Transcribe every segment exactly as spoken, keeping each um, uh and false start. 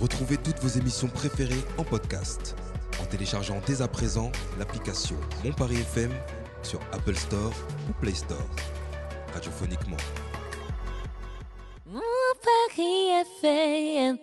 Retrouvez toutes vos émissions préférées en podcast en téléchargeant dès à présent l'application Mon Paris F M sur Apple Store ou Play Store. Radiophoniquement. Mon Paris F M.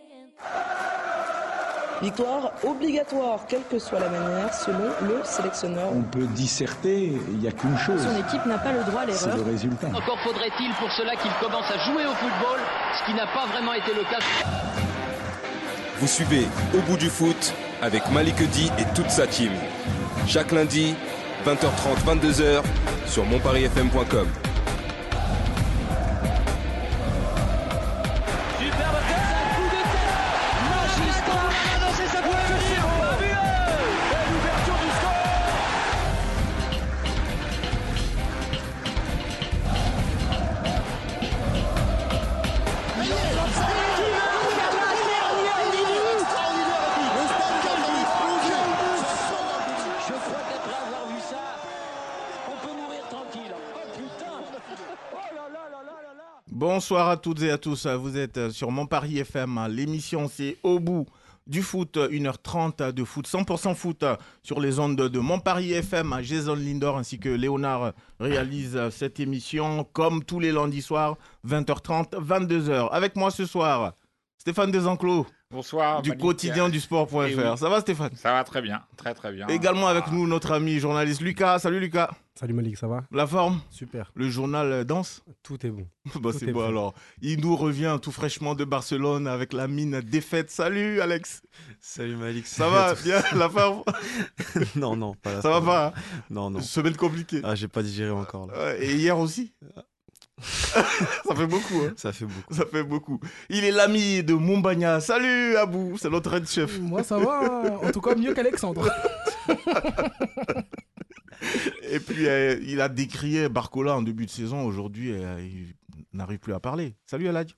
Victoire obligatoire, quelle que soit la manière, selon le sélectionneur. On peut disserter, il n'y a qu'une chose. Son équipe n'a pas le droit à l'erreur. C'est le résultat. Encore faudrait-il pour cela qu'il commence à jouer au football, ce qui n'a pas vraiment été le cas. Vous suivez Au bout du foot avec Malik Edi et toute sa team. Chaque lundi, vingt heures trente, vingt-deux heures sur mon paris f m point com. Bonsoir à toutes et à tous, vous êtes sur Mon Paris F M, l'émission c'est Au bout du foot, une heure trente de foot, cent pour cent foot sur les ondes de Mon Paris F M. Jason Lindor ainsi que Léonard réalisent cette émission comme tous les lundis soirs, vingt heures trente, vingt-deux heures. Avec moi ce soir, Stéphane Desenclos. Bonsoir. Du Malik. quotidien du sport point F R. Ça va Stéphane? Ça va très bien, très très bien. Également ah. avec nous notre ami journaliste Lucas. Salut Lucas. Salut Malik, ça va? La forme? Super. Le journal danse? Tout est bon. bah, Tout c'est est bon bon. alors. Il nous revient tout fraîchement de Barcelone avec la mine défaite. Salut Alex. Salut Malik. Ça va bien la forme? Non, non, pas la Ça va pas hein? Non, non. Semaine compliquée. Ah, j'ai pas digéré encore là. Ouais, et hier aussi? Ça fait beaucoup. Hein. Ça fait beaucoup. Ça fait beaucoup. Il est l'ami de Mumbagna. Salut Abou, c'est notre head chef. Moi ça va, en tout cas mieux qu'Alexandre. Et puis euh, il a décrié Barcola en début de saison. Aujourd'hui, euh, il n'arrive plus à parler. Salut Aladj.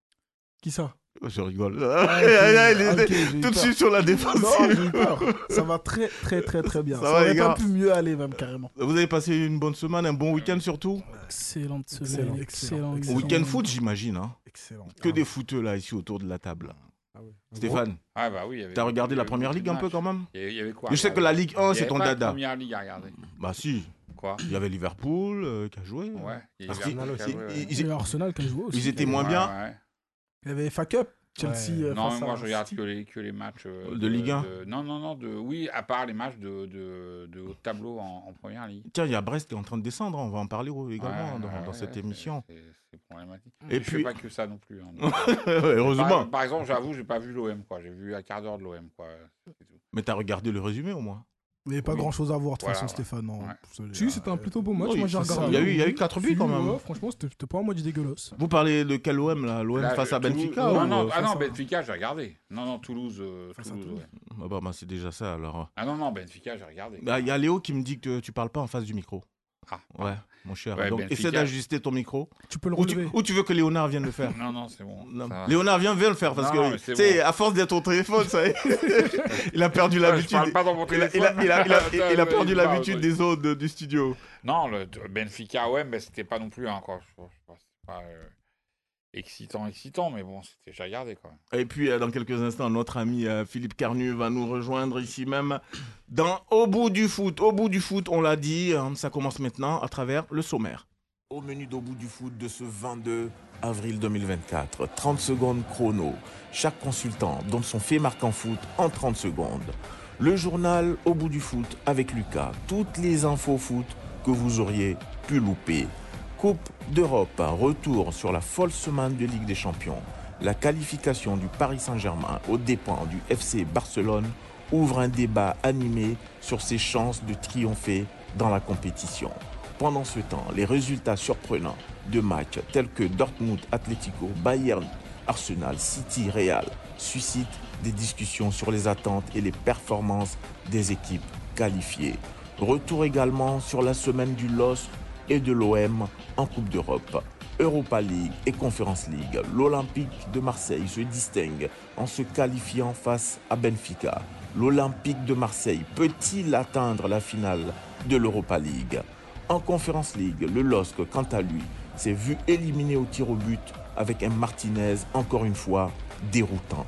Qui ça? Je rigole. Ah, il était okay, okay, tout de peur. suite sur la défensive. Non, j'ai eu peur. Ça va très très très très bien. Ça Ça, va, aurait les pas gars pu mieux aller même carrément. Vous avez passé une bonne semaine, un bon week-end surtout? Excellente Excellent, semaine, excellent, excellent. excellent. Week-end foot, j'imagine. Hein. Excellent. Que Ah, des footeux là ici autour de la table. ah oui. Stéphane, Ah bah oui. il y avait- t'as regardé il y la avait première beaucoup ligue de un peu matchs. quand même? Il y avait- il y avait quoi? Je sais que la Ligue un, Il y c'est avait ton pas dada. La première ligue à regarder. Bah si, Quoi? il y avait Liverpool euh, qui a joué. Ouais. Il y Parce avait qu'ils- Arsenal qui a joué, ouais. ils- Il y a Arsenal qui a joué aussi. Ils étaient Il y moins avait- bien. Ouais, ouais. Il y avait F A Cup, Chelsea. Ouais. euh, Non, face mais moi à je regarde City. que les, que les matchs. euh, De Ligue un. de- Non, non, non. De... Oui, à part les matchs de, de, de haut de tableau en, en première ligue. Tiens, il y a Brest qui est en train de descendre, hein, on va en parler également Ouais, dans, ouais, dans ouais, cette c'est- émission. C'est c'est problématique. Et Et puis- je fais pas que ça non plus. hein, donc, euh, Heureusement. Par, par exemple, j'avoue, j'ai pas vu l'O M, quoi. J'ai vu un quart d'heure de l'O M, quoi. C'est tout. Mais t'as regardé le résumé au moins? Il n'y avait pas Oui. grand chose à voir de toute Voilà, façon, ouais. Stéphane. non. Ouais. C'est- Si, c'était un plutôt beau match. Oui, Moi j'ai c'est ça. regardé. Il y a eu- il y a eu quatre buts, Si, quand même. ouais, franchement, c'était c'était pas un match dégueulasse. Vous parlez de quel O M là? L'O M Là, face je- à Toulouse- Benfica Non, ou, non, euh, ah non, face à- Benfica, j'ai regardé. Non, non, Toulouse. euh, Face à Toulouse, Toulouse. ouais. Ah bah, bah, c'est déjà ça alors. Ah non, non, Benfica, j'ai regardé. Bah, il y a Léo qui me dit que tu parles pas en face du micro. Ah. Ouais, mon cher. Ouais, Donc Benfica. essaie d'ajuster ton micro. Tu peux le Ou tu, relever. ou tu veux que Léonard vienne le faire? Non, non, c'est bon. Non. ça va. Léonard, viens, viens le faire parce Non, que mais c'est tu sais, bon. à force d'être au téléphone, ça y est, il a perdu Ouais, Je l'habitude. parle pas dans mon Il a, téléphone. il a- il a- il a- il a perdu Il parle, l'habitude oui. des autres de- du studio. Non, le Benfica, ouais, mais c'était pas non plus hein, quoi. Je- je- je- C'est pas euh, excitant, excitant, mais bon, c'était j'ai regardé quand même. Et puis, euh, dans quelques instants, notre ami euh, Philippe Carnu va nous rejoindre ici même dans Au bout du foot. Au bout du foot, on l'a dit, euh, ça commence maintenant à travers le sommaire. Au menu d'Au bout du foot de ce vingt-deux avril deux mille vingt-quatre, trente secondes chrono. Chaque consultant donne son fait marquant foot en trente secondes. Le journal Au bout du foot avec Lucas. Toutes les infos foot que vous auriez pu louper. Coupe d'Europe, retour sur la folle semaine de Ligue des Champions. La qualification du Paris Saint-Germain aux dépens du F C Barcelone ouvre un débat animé sur ses chances de triompher dans la compétition. Pendant ce temps, les résultats surprenants de matchs tels que Dortmund, Atlético, Bayern, Arsenal, City, Real suscitent des discussions sur les attentes et les performances des équipes qualifiées. Retour également sur la semaine du L O S et de l'O M en Coupe d'Europe. Europa League et Conference League. L'Olympique de Marseille se distingue en se qualifiant face à Benfica. L'Olympique de Marseille peut-il atteindre la finale de l'Europa League? En Conference League, le L O S C, quant à lui, s'est vu éliminé au tir au but avec un Martinez, encore une fois, déroutant.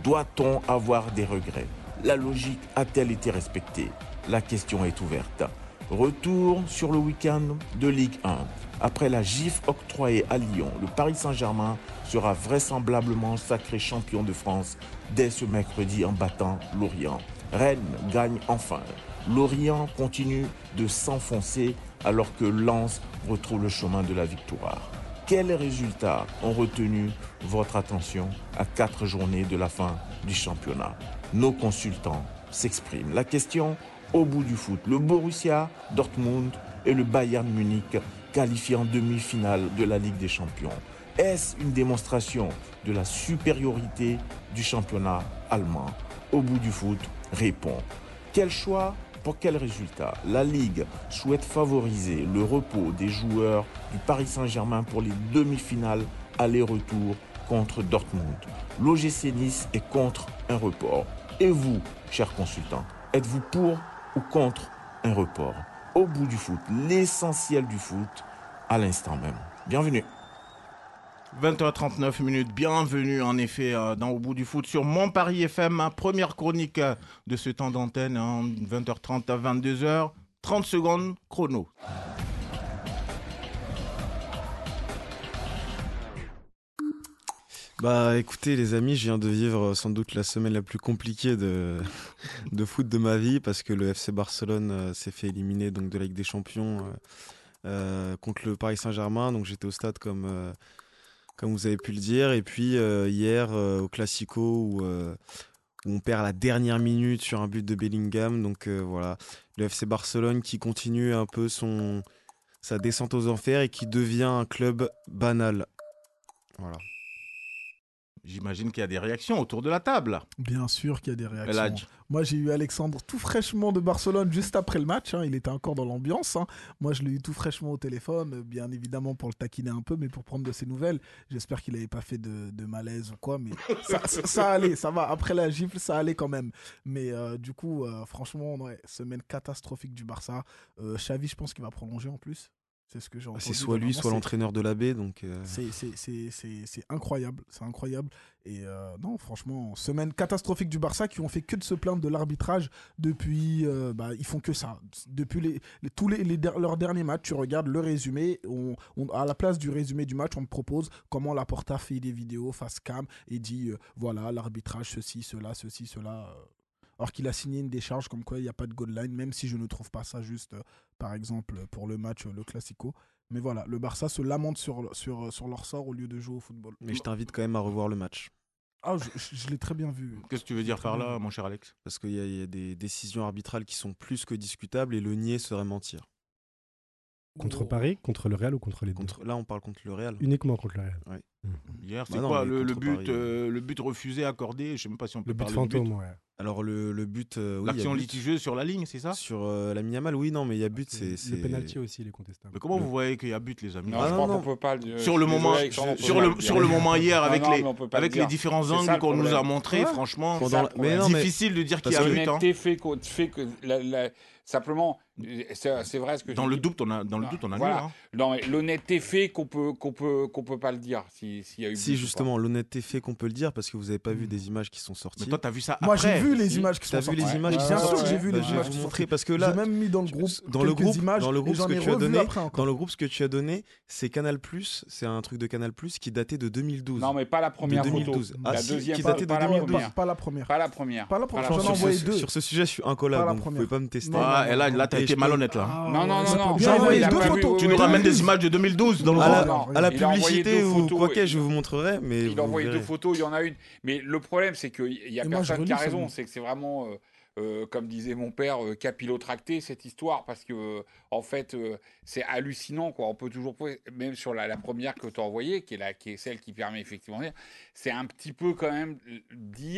Doit-on avoir des regrets? La logique a-t-elle été respectée? La question est ouverte. Retour sur le week-end de Ligue un. Après la gifle octroyée à Lyon, le Paris Saint-Germain sera vraisemblablement sacré champion de France dès ce mercredi en battant Lorient. Rennes gagne enfin. Lorient continue de s'enfoncer alors que Lens retrouve le chemin de la victoire. Quels résultats ont retenu votre attention à quatre journées de la fin du championnat? Nos consultants s'expriment. La question au bout du foot. Le Borussia Dortmund et le Bayern Munich qualifiés en demi-finale de la Ligue des Champions. Est-ce une démonstration de la supériorité du championnat allemand? Au bout du foot, répond. Quel choix? Pour quel résultat? La Ligue souhaite favoriser le repos des joueurs du Paris Saint-Germain pour les demi-finales aller-retour contre Dortmund. L'O G C Nice est contre un report. Et vous, chers consultants, êtes-vous pour ou contre un report? Au bout du foot, l'essentiel du foot à l'instant même. Bienvenue. vingt heures trente-neuf minutes, bienvenue en effet euh, dans Au bout du foot sur Mon Paris F M, hein, première chronique euh, de ce temps d'antenne, hein, vingt heures trente à vingt-deux heures, trente secondes chrono. Bah écoutez les amis, je viens de vivre sans doute la semaine la plus compliquée de, de foot de ma vie parce que le F C Barcelone euh, s'est fait éliminer donc, de la Ligue des Champions euh, euh, contre le Paris Saint-Germain, donc j'étais au stade comme... Euh, comme vous avez pu le dire, et puis euh, hier euh, au Classico où, euh, où on perd à la dernière minute sur un but de Bellingham, donc euh, voilà, le F C Barcelone qui continue un peu son, sa descente aux enfers et qui devient un club banal. Voilà. J'imagine qu'il y a des réactions autour de la table. Bien sûr qu'il y a des réactions. Eladj. Moi, j'ai eu Alexandre tout fraîchement de Barcelone juste après le match. Hein. Il était encore dans l'ambiance. Hein. Moi, je l'ai eu tout fraîchement au téléphone, bien évidemment pour le taquiner un peu, mais pour prendre de ses nouvelles. J'espère qu'il n'avait pas fait de, de malaise ou quoi, mais ça, ça, ça allait, ça va. Après la gifle, ça allait quand même. Mais euh, du coup, euh, franchement, ouais, semaine catastrophique du Barça. Euh, Xavi, je pense qu'il va prolonger en plus. C'est ce que j'ai entendu. C'est soit lui, soit l'entraîneur de l'A B. Donc euh... c'est, c'est, c'est, c'est, c'est incroyable. C'est incroyable. Et euh, non, franchement, semaine catastrophique du Barça qui ont fait que de se plaindre de l'arbitrage depuis. Euh, bah, ils font que ça. Depuis les, les, tous les, les, leurs derniers matchs, tu regardes le résumé. On, on, à la place du résumé du match, on te propose comment Laporta fait des vidéos face cam et dit euh, voilà, l'arbitrage, ceci, cela, ceci, cela. Euh, alors qu'il a signé une décharge comme quoi il n'y a pas de goal line, même si je ne trouve pas ça juste, euh, par exemple, pour le match, euh, le Classico. Mais voilà, le Barça se lamente sur, sur, sur leur sort au lieu de jouer au football. Mais je t'invite quand même à revoir le match. Ah, je, je, je l'ai très bien vu. Qu'est-ce que tu veux dire par là, mon cher Alex? Parce qu'il y a, il y a des décisions arbitrales qui sont plus que discutables et le nier serait mentir. Contre Paris, contre le Real ou contre les deux? Contre, là, on parle contre le Real. Uniquement contre le Real. Oui. Mmh. Hier, c'est bah quoi non, le, le, but, Paris, euh, le but refusé, accordé? Je ne sais même pas si on peut le but parler fantôme, de but. Ouais. Alors, le, le but. Euh, oui, L'action but. litigieuse sur la ligne, c'est ça? Sur euh, la Yamal, oui, non, mais il y a but. C'est, c'est, le c'est... penalty aussi, il est contestable. Mais comment le... vous voyez qu'il y a but, les amis? Non, ah, je non, crois non. qu'on peut pas le Sur le moment, désolé, sur, sur le, sur le moment hier, avec, non, les, non, avec les différents c'est angles qu'on nous a montrés, ouais. franchement, Pendant... c'est mais non, difficile mais... de dire qu'il y a but. L'honnêteté Hein. fait, fait que la, la, simplement, c'est, c'est vrai ce que dans je le dis. doute, on a dans le non, doute, on a voilà. nul. Hein. Non, mais l'honnêteté fait qu'on peut qu'on peut qu'on peut pas le dire si s'il y a eu. Si justement, l'honnêteté fait qu'on peut le dire parce que vous avez pas vu des images qui sont sorties. Mais toi, t'as vu ça après? Moi, j'ai vu les images qui sont T'as sorties. vu les images ouais. qui Bien sont sûr sorties. que j'ai vu bah, les je vais images. vous montrer parce que là, j'ai même mis dans le groupe dans le groupe, images dans le groupe et j'en ce que ai tu as revu donné, après encore. dans le groupe ce que tu as donné, c'est Canal+, c'est un truc de Canal+, qui datait de deux mille douze. Non, mais pas la première de deux mille douze. photo. Ah, la si, deuxième, qui pas, datait de pas la deux mille douze. première. Pas la première. Pas la première. Pas la première. Pas J'en ai Sur envoyé ce, deux. sur ce sujet, je suis incollable, Pas la donc vous première. pouvez pas me tester. Non, Ah, et là, là, t'as Et été je peux- malhonnête là. Ah, Non, non, non, non. J'ai Non, envoyé il a deux pas vu, photos. oui, Tu oui, nous oui, ramènes oui. des images de deux mille douze dans le à groupe. la, non, à la il a envoyé publicité deux ou photos quoi et- que je vous montrerai, mais Il a vous envoyé verrez. deux photos, il y en a une. Mais le problème, c'est qu'il n'y a Et moi, je personne qui a relis raison. seulement. C'est que c'est vraiment, euh, euh, comme disait mon père, euh, capillotracté, cette histoire. Parce que, euh, en fait, euh, c'est hallucinant, quoi. On peut toujours, même sur la, la première que tu as envoyée, qui est, la, qui est celle qui permet effectivement de dire, c'est un petit peu quand même dire,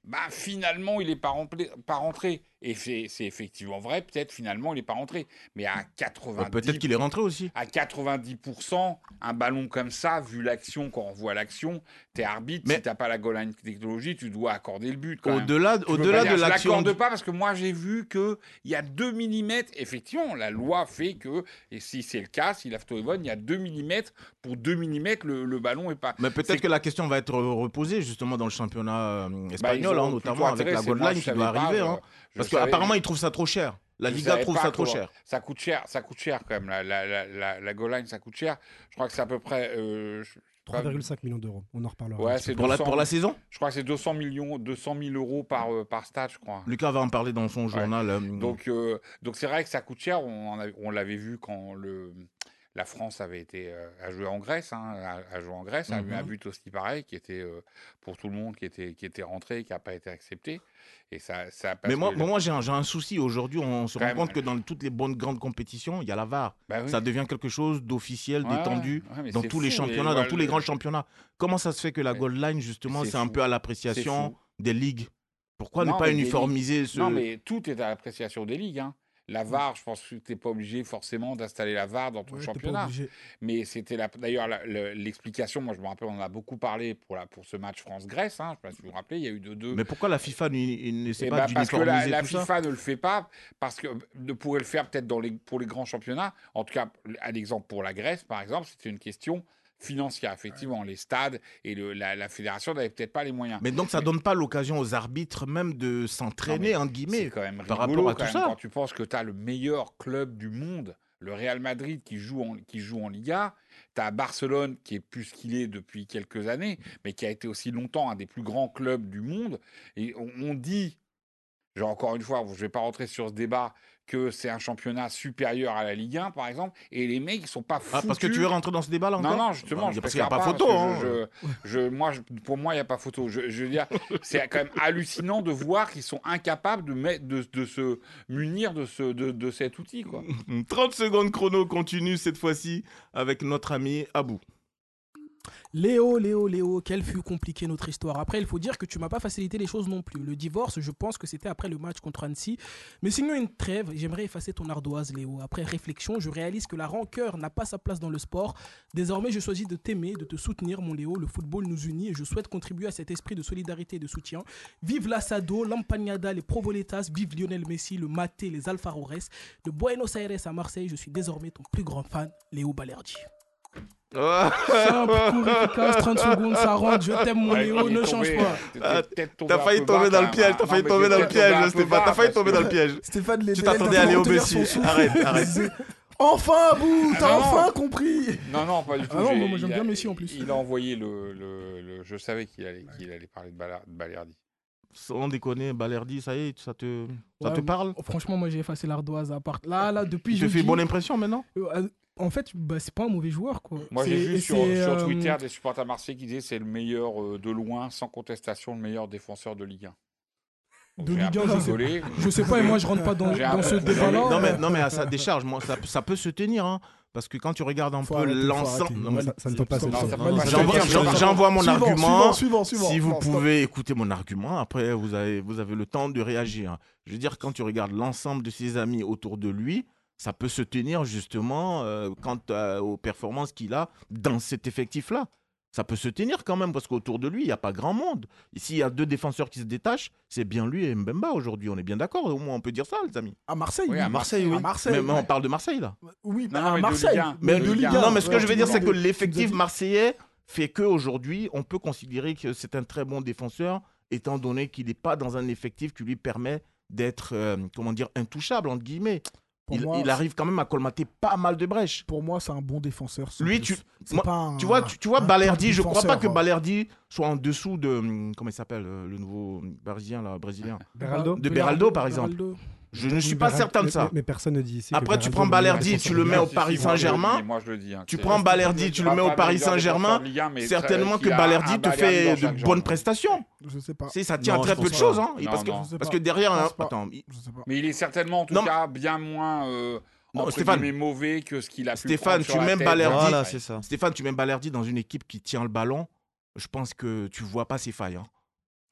bah, finalement, il n'est pas, rempli- pas rentré. Et c'est, c'est effectivement vrai, peut-être finalement, il n'est pas rentré. Mais à quatre-vingt-dix... Bah, peut-être qu'il est rentré aussi. À quatre-vingt-dix pour cent, un ballon comme ça, vu l'action, quand on voit l'action, t'es arbitre, mais si t'as pas la goal line technologie, tu dois accorder le but. Quand au-delà même. au-delà de je l'action... Je l'accorde pas parce que moi, j'ai vu qu'il y a deux millimètres. Effectivement, la loi fait que, et si c'est le cas, si l'Aftoevon, il y a deux millimètres. Pour deux millimètres, le, le ballon est pas... Mais peut-être c'est... que la question va être reposée justement dans le championnat euh, espagnol, bah, hein, notamment avec la goal line qui doit arriver. Pas, hein, je, parce je qu'apparemment, savais... ils trouvent ça trop cher. La je Liga trouve ça trop quoi. cher. Ça coûte cher, ça coûte cher quand même. La, la, la, la, la goal line, ça coûte cher. Je crois que c'est à peu près... Euh, trois virgule cinq millions d'euros. On en reparlera. Ouais, c'est pour, deux cents, la, pour la saison. Je crois que c'est deux cents millions, deux cent mille euros par, euh, par stade, je crois. Lucas va en parler dans son journal. Ouais. Euh... Donc, euh, donc c'est vrai que ça coûte cher. On, a, on l'avait vu quand le... La France avait été euh, à jouer en Grèce, hein, à, à jouer en Grèce, mm-hmm. a eu un but aussi pareil qui était euh, pour tout le monde, qui était qui était rentré, qui n'a pas été accepté. Et ça, ça Mais moi, que... moi j'ai un, j'ai un souci aujourd'hui. On se Quand rend même, compte ouais. que dans toutes les bonnes grandes compétitions, il y a la V A R. Bah oui. Ça devient quelque chose d'officiel, ouais, d'étendu ouais, dans tous fou, les championnats, dans tous les grands championnats. Comment ça se fait que la goal line justement, c'est, c'est un peu à l'appréciation des ligues? Pourquoi non, ne pas uniformiser ce... Non, mais tout est à l'appréciation des ligues. Hein. La V A R, je pense que tu n'es pas obligé forcément d'installer la V A R dans ton ouais, championnat. Mais c'était la... d'ailleurs la, la, l'explication. Moi, je me rappelle, on en a beaucoup parlé pour, la, pour ce match France-Grèce. Hein, je ne sais pas si vous vous rappelez, il y a eu deux deux. Mais pourquoi la FIFA n'essaie pas bah, d'uniformiser parce que la, la tout FIFA ça ne le fait pas, parce que ne pourrait le faire peut-être dans les, pour les grands championnats. En tout cas, un exemple pour la Grèce, par exemple, c'était une question financière, effectivement. Les stades et le, la, la fédération n'avaient peut-être pas les moyens. Mais donc, ça ne mais... donne pas l'occasion aux arbitres même de s'entraîner, entre guillemets, c'est quand même par rigolo, rapport à tout même, ça. Quand tu penses que tu as le meilleur club du monde, le Real Madrid qui joue en, qui joue en Liga, tu as Barcelone qui est plus qu'il est depuis quelques années, mais qui a été aussi longtemps un des plus grands clubs du monde. Et on, on dit, genre encore une fois, je ne vais pas rentrer sur ce débat, que c'est un championnat supérieur à la Ligue un, par exemple, et les mecs, ils sont pas foutus. Ah, parce que tu veux rentrer dans ce débat-là encore? Non, non, justement, non, je parce qu'il n'y a pas, pas photo. Hein. Je, je, je, moi, je, pour moi, il n'y a pas photo. Je, je veux dire, c'est quand même hallucinant de voir qu'ils sont incapables de, mettre, de, de se munir de, ce, de, de cet outil, quoi. trente secondes chrono continue cette fois-ci avec notre ami Abou. Léo, Léo, Léo, quelle fut compliquée notre histoire. Après, il faut dire que tu m'as pas facilité les choses non plus. Le divorce, je pense que c'était après le match contre Annecy. Mais sinon, une trêve, j'aimerais effacer ton ardoise, Léo. Après réflexion, je réalise que la rancœur n'a pas sa place dans le sport. Désormais, je choisis de t'aimer, de te soutenir, mon Léo. Le football nous unit et je souhaite contribuer à cet esprit de solidarité et de soutien. Vive l'Assado, l'Ampagnada, les Provoletas, vive Lionel Messi, le Maté, les Alfarores. De Buenos Aires à Marseille, je suis désormais ton plus grand fan, Léo Balerdi. Oh. Simple, court, efficace, trente secondes, ça rentre, je t'aime mon ouais, Léo, ne change pas. Ah, t'as failli tomber dans le piège, t'as failli tomber dans le piège, Stéphane, t'as failli tomber dans le piège. Stéphane, les tu t'attendais à Léo Messi, arrête, arrête. Enfin, Abou, t'as ah, enfin compris. Non, non, pas du tout. Ah non, moi j'aime bien Messi en plus. Il a envoyé le... le, le je savais qu'il allait, qu'il allait parler de Balerdi. Sans déconner, Balerdi, ça y est, ça te, ça ouais, te parle? Franchement, moi j'ai effacé l'ardoise à part. Là, là, depuis. Tu te fais bonne impression maintenant? euh, En fait, bah, c'est pas un mauvais joueur, quoi. Moi, c'est, j'ai vu sur, sur euh... Twitter des supporters marseillais qui disaient que c'est le meilleur, euh, de loin, sans contestation, le meilleur défenseur de Ligue un. Donc, de Ligue un, je sais, je sais pas, et moi, je rentre pas dans, dans ce débat-là. Non, mais, non, mais à sa décharge, moi, ça, ça peut se tenir, hein. Parce que quand tu regardes un faut peu arrêter, l'ensemble... Non, ça, ça ne peut pas se J'envoie, j'envoie mon suivant, argument. Suivant, suivant, si suivant, vous pouvez stop. écouter mon argument, après, vous avez, vous avez le temps de réagir. Je veux dire, quand tu regardes l'ensemble de ses amis autour de lui, ça peut se tenir justement euh, quant à, aux performances qu'il a dans cet effectif-là. Ça peut se tenir quand même, parce qu'autour de lui, il n'y a pas grand monde. Ici, il y a deux défenseurs qui se détachent, c'est bien lui et Mbemba aujourd'hui. On est bien d'accord, au moins on peut dire ça, les amis. À Marseille, oui. À Marseille, oui. À Marseille, mais, ouais. mais on parle de Marseille, là. Oui, non, à mais Marseille. De mais de Ligue un. Non, mais ce que ouais, je veux dire, c'est que de, l'effectif marseillais fait qu'aujourd'hui, on peut considérer que c'est un très bon défenseur, étant donné qu'il n'est pas dans un effectif qui lui permet d'être, euh, comment dire, intouchable, entre guillemets. Il, moi, il arrive quand même à colmater pas mal de brèches. Pour moi, c'est un bon défenseur. Lui, tu, moi, un, tu vois, tu, tu vois Balerdi, je crois pas que Balerdi soit en dessous de, comment il s'appelle, le nouveau brésilien, là, brésilien. Beraldo. De Beraldo, par exemple. Beraldo. Je ne suis pas Beraldo, certain de ça. Mais, mais personne ne dit ici. Après, tu prends Balerdi, tu le mets au Paris Saint-Germain. Moi, je le dis. Tu prends Balerdi, tu le mets au Paris Saint-Germain. Certainement que Balerdi te fait de bonnes prestations. Je sais pas. Ça tient très peu de choses, hein. Parce que derrière, attends. Mais il est certainement, en tout cas, bien moins. Non, Stéphane, mais mauvais que ce qu'il a pu Stéphane, tu mets Balerdi. Voilà, c'est ça. Stéphane, tu mets Balerdi dans une équipe qui tient le ballon. Je pense que tu vois pas ses failles. Hein.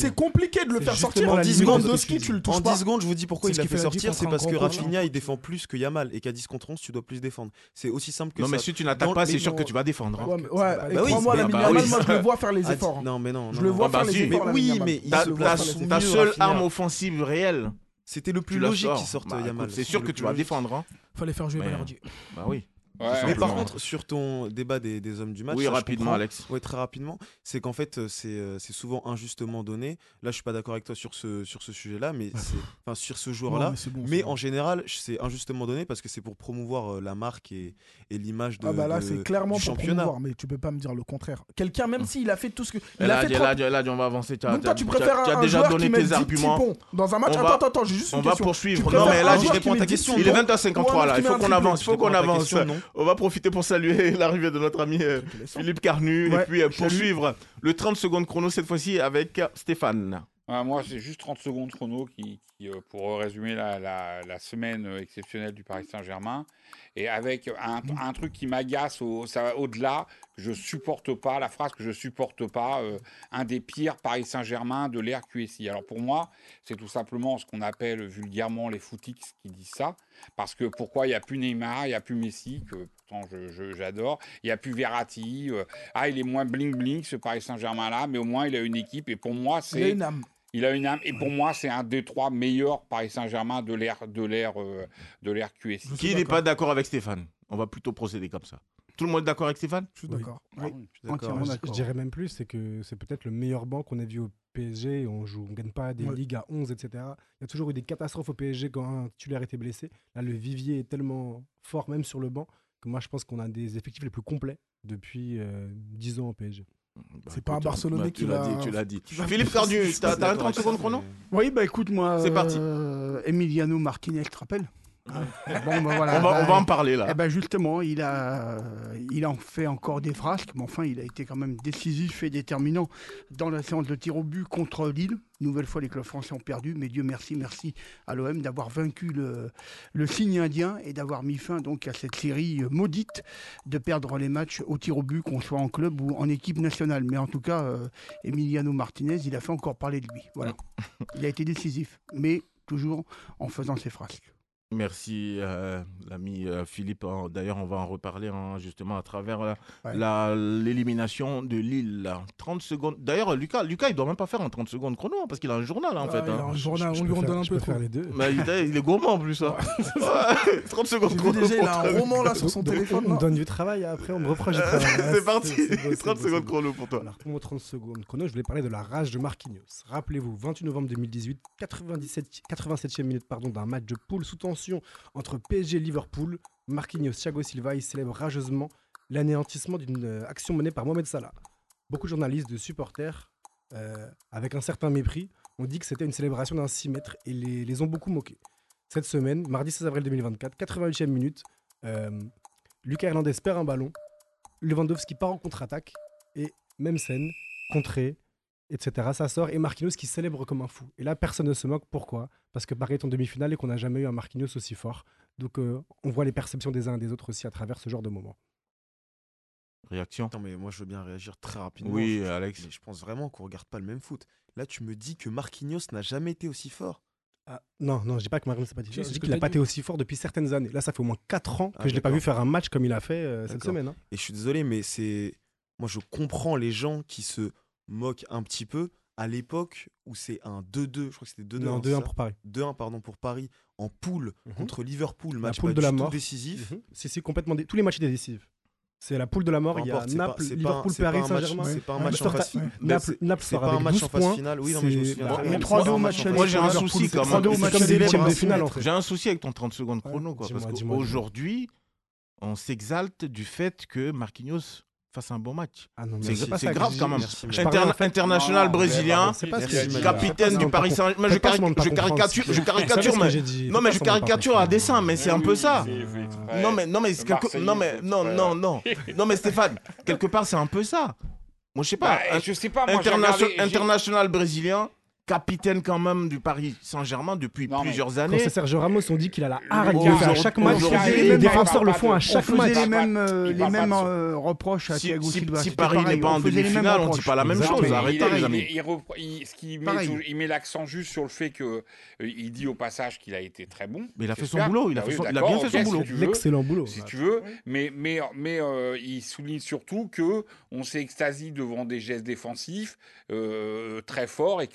c'est compliqué de le C'est faire justement sortir. la En dix limite secondes, de ce que Lewandowski, tu tu le dis. touches En pas. dix secondes, je vous dis pourquoi C'est il ce l'a qui fait fait la sortir, différence c'est entre parce un que grand coach. Rafinha, il défend plus que Yamal et qu'à dix contre onze, tu dois plus défendre. C'est aussi simple que Non, ça. mais si tu n'attaques Dans- pas, mais c'est sûr non. que tu vas défendre. hein. Ouais, mais- ouais, Bah et oui, crois-moi, c'est- la bah Yamal, oui. moi je le vois faire les Ah, efforts. Non, mais non. Je non, le non. vois Ah bah faire les si. efforts. Mais la oui, Yamal. mais il Ta, se le place vois ta- faire les ta efforts. seule Rafinha. arme offensive réelle, C'était le plus tu la logique sors. qu'il sorte Bah, Yamal. écoute, c'est C'était sûr le que plus tu vas logique. défendre. hein. Fallait faire jouer Mais, Balerdi. Bah oui. Ouais, Mais par simplement. contre, sur ton débat des, des hommes du match, Oui, ça, je rapidement, comprends. Alex. Ouais, très rapidement. C'est qu'en fait, euh, c'est euh, c'est souvent injustement donné. Là, je suis pas d'accord avec toi sur ce, sur ce sujet-là, mais c'est- enfin sur ce joueur-là. Non, mais c'est bon, mais c'est en bon. général, c'est injustement donné parce que c'est pour promouvoir euh, la marque et, et l'image de, Ah bah là, de- c'est clairement du pour championnat. promouvoir, mais tu peux pas me dire le contraire. Quelqu'un, même s'il a fait tout ce que. Il Elle a a fait dit, trois- elle a dit, elle a dit, on va avancer. Tu as, Donc toi, tu tu as- préfères tu as un déjà joueur donné qui met tes dix petits arguments. ponts dans un match. On Attends, va- attends, attends, j'ai juste une On va question. poursuivre. Tu Non, préfères mais là, un je joueur réponds qui à met ta dix question. petits Il est ponts vingt et un cinquante-trois ou un là. autre Il qui faut met un qu'on triplé. avance. Il faut Je qu'on réponds à ta avance. question, non. On va profiter pour saluer l'arrivée de notre ami euh, Philippe Carnu et Ouais, puis euh, salut. poursuivre le trente secondes chrono cette fois-ci avec euh, Stéphane. Ouais, moi, c'est juste trente secondes chrono qui, qui, euh, pour résumer la, la, la semaine euh, exceptionnelle du Paris Saint-Germain. Et avec un, un truc qui m'agace au, ça va au-delà, que je supporte pas, la phrase que je supporte pas, euh, un des pires Paris Saint-Germain de l'ère Q S I. Alors pour moi, c'est tout simplement ce qu'on appelle vulgairement les footix qui disent ça. Parce que pourquoi il n'y a plus Neymar, il n'y a plus Messi, que pourtant je, je, j'adore, il n'y a plus Verratti. Euh, ah, il est moins bling-bling ce Paris Saint-Germain-là, mais au moins il a une équipe. Et pour moi, c'est... Il a une âme. Il a une âme. Et pour moi, c'est un des trois meilleurs Paris Saint-Germain de l'ère de l'ère euh, de l'ère Q S I. Qui n'est pas d'accord avec Stéphane? On va plutôt procéder comme ça. Tout le monde est d'accord avec Stéphane? Je suis d'accord. Oui, Oui, je suis d'accord. Je, je dirais même plus, c'est que c'est peut-être le meilleur banc qu'on ait vu au P S G. On joue, on gagne pas des Ouais. ligues à onze, et cetera. Il y a toujours eu des catastrophes au P S G quand un titulaire était blessé. Là, le vivier est tellement fort, même sur le banc, que moi, je pense qu'on a des effectifs les plus complets depuis euh, dix ans au P S G. Bah, C'est pas un écoute, Barcelonais bah, qui tu l'as l'a- dit, tu l'as dit. qui va- Philippe Carnu, t'as t'as un trente D'accord avec secondes ça, chrono? mais- Oui, bah écoute, moi. C'est parti. euh, Emiliano Martinez, tu te rappelles Bon, bah, voilà, On va, bah, on va en parler là. Eh ben justement, il a, il a en fait encore des frasques, mais enfin, il a été quand même décisif et déterminant dans la séance de tir au but contre Lille. Nouvelle fois, les clubs français ont perdu, mais Dieu merci, merci à l'O M d'avoir vaincu le, le signe indien et d'avoir mis fin donc à cette série maudite de perdre les matchs au tir au but, qu'on soit en club ou en équipe nationale. Mais en tout cas, euh, Emiliano Martinez, il a fait encore parler de lui. Voilà, il a été décisif, mais toujours en faisant ses frasques. Merci, euh, l'ami euh, Philippe. Euh, D'ailleurs, on va en reparler hein, justement à travers euh, Ouais. la- l'élimination de Lille. là. trente secondes. D'ailleurs, Lucas, Lucas, il doit même pas faire un trente secondes chrono hein, parce qu'il a un journal hein, en Ah, fait. il a hein. un journal, Je on peux lui en faire- donne un je peu peux trop. faire les deux. Bah, il, il est gourmand en plus. Hein. Ouais, trente secondes J'ai vu chrono. déjà, il a pour un toi. roman là sur son Donc, téléphone. on me là. donne du travail, après on me reproche du travail. C'est Ah, parti. c'est beau, c'est trente beau, secondes c'est beau. chrono pour toi. Alors, pour mon trente secondes chrono, je voulais parler de la rage de Marquinhos. Rappelez-vous, vingt-huit novembre deux mille dix-huit, quatre-vingt-dix-sept quatre-vingt-septième minute pardon, d'un match de poule sous tension entre P S G et Liverpool. Marquinhos, Thiago Silva, il célèbre rageusement l'anéantissement d'une euh, action menée par Mohamed Salah. Beaucoup de journalistes, de supporters, euh, avec un certain mépris, ont dit que c'était une célébration d'un six mètres et les, les ont beaucoup moqués. Cette semaine, mardi seize avril deux mille vingt-quatre, quatre-vingt-huitième minute, euh, Lucas Hernandez perd un ballon, Lewandowski part en contre-attaque et même scène, contrée, et cetera. Ça sort et Marquinhos qui célèbre comme un fou. Et là, personne ne se moque. Pourquoi? Parce que Paris est en demi-finale et qu'on n'a jamais eu un Marquinhos aussi fort. Donc, euh, on voit les perceptions des uns et des autres aussi à travers ce genre de moment. Réaction? Attends, mais moi je veux bien réagir très rapidement. Oui, Je- je- Alex. mais Je pense vraiment qu'on regarde pas le même foot. Là, tu me dis que Marquinhos n'a jamais été aussi fort. Ah, non, non, je dis pas que Marquinhos n'est pas Si, difficile. c'est Je ce dis que qu'il n'a t'as pas dit. été aussi fort depuis certaines années. Là, ça fait au moins quatre ans que Ah, je ne l'ai pas d'accord. vu faire un match comme il a fait euh, cette D'accord. semaine. hein. Et je suis désolé, mais c'est. Moi, je comprends les gens qui se moquent un petit peu à l'époque où c'est un deux deux. Je crois que c'était deux deux. Non, hein, deux c'est un ça pour Paris. deux un, pardon, pour Paris en poule Mhm. contre Liverpool. La Match poule pas de la du tout mort. décisif. Mhm. C'est c'est complètement. dé- Tous les matchs étaient décisifs. C'est la poule de la mort. Peu Il y a importe, c'est pas- Naples, c'est pas un- Liverpool, c'est pas Paris, un match- Saint-Germain. c'est pas un Ouais. match en Naples- phase- Naples, mais c'est- Naples c'est sort pas un avec match douze en phase points. finale. Oui, non, mais je me C'est- souviens bah, très mais bien. trois deux au C'est pas un match match en aller Moi, phase j'ai un finale. souci quand trois deux même. au match comme des aller. huitièmes de Bravo. finale, en fait. J'ai un souci avec ton trente secondes chrono, quoi, Dis-moi, parce dis-moi, dis-moi. qu'aujourd'hui, on s'exalte du fait que Marquinhos fasse un bon match. Ah non, mais C'est c'est pas c'est ça que grave je quand dis. même. Merci, Je Interna- parlais, en fait- international Non, non, brésilien, C'est pas ce que Merci, j'ai dit. capitaine du Paris Saint-Germain. Mais je, Faites pas cari- semblant de pas je comprendre, caricature, s'il je vous plaît. caricature, Vous savez ce mais que j'ai dit. non, Faites mais pas je semblant de pas caricature à comprendre. dessein, mais c'est un peu ça. Non, mais non, mais c'est Le quelque... Marseillais, non, mais fait non, exprès. non, non, non, mais Stéphane, quelque part, c'est un peu ça. Moi, je sais pas. Bah, un- je sais pas, moi, j'ai internation- regardé- j'ai- international brésilien, capitaine quand même du Paris Saint-Germain depuis Non, mais plusieurs Quand années. c'est Sergio Ramos, on dit qu'il a la hargne de Aujourd'hui- faire à chaque match. aujourd'hui- Les défenseurs le font à On chaque faisait match. les mêmes, euh, Il les parle pas mêmes de ça. euh, reproches à Si, Thiago si- Silva. si C'était Paris pareil, n'est pas on en faisait les mêmes demi-finale, on dit reproches. pas la même Exactement. chose. Mais Arrêtez, il, les il- amis. il repre- il- ce qui met, Pareil. tou- il met l'accent juste sur le fait que euh, il dit au passage qu'il a été très bon. Mais il a fait son J'espère. boulot, il a Bah fait oui, son- il a d'accord, bien fait ok, son si boulot. tu veux. L'excellent boulot. Si tu veux, mais, mais, mais euh, il souligne surtout que on s'extasie devant des gestes défensifs euh, très forts et qu'il y a,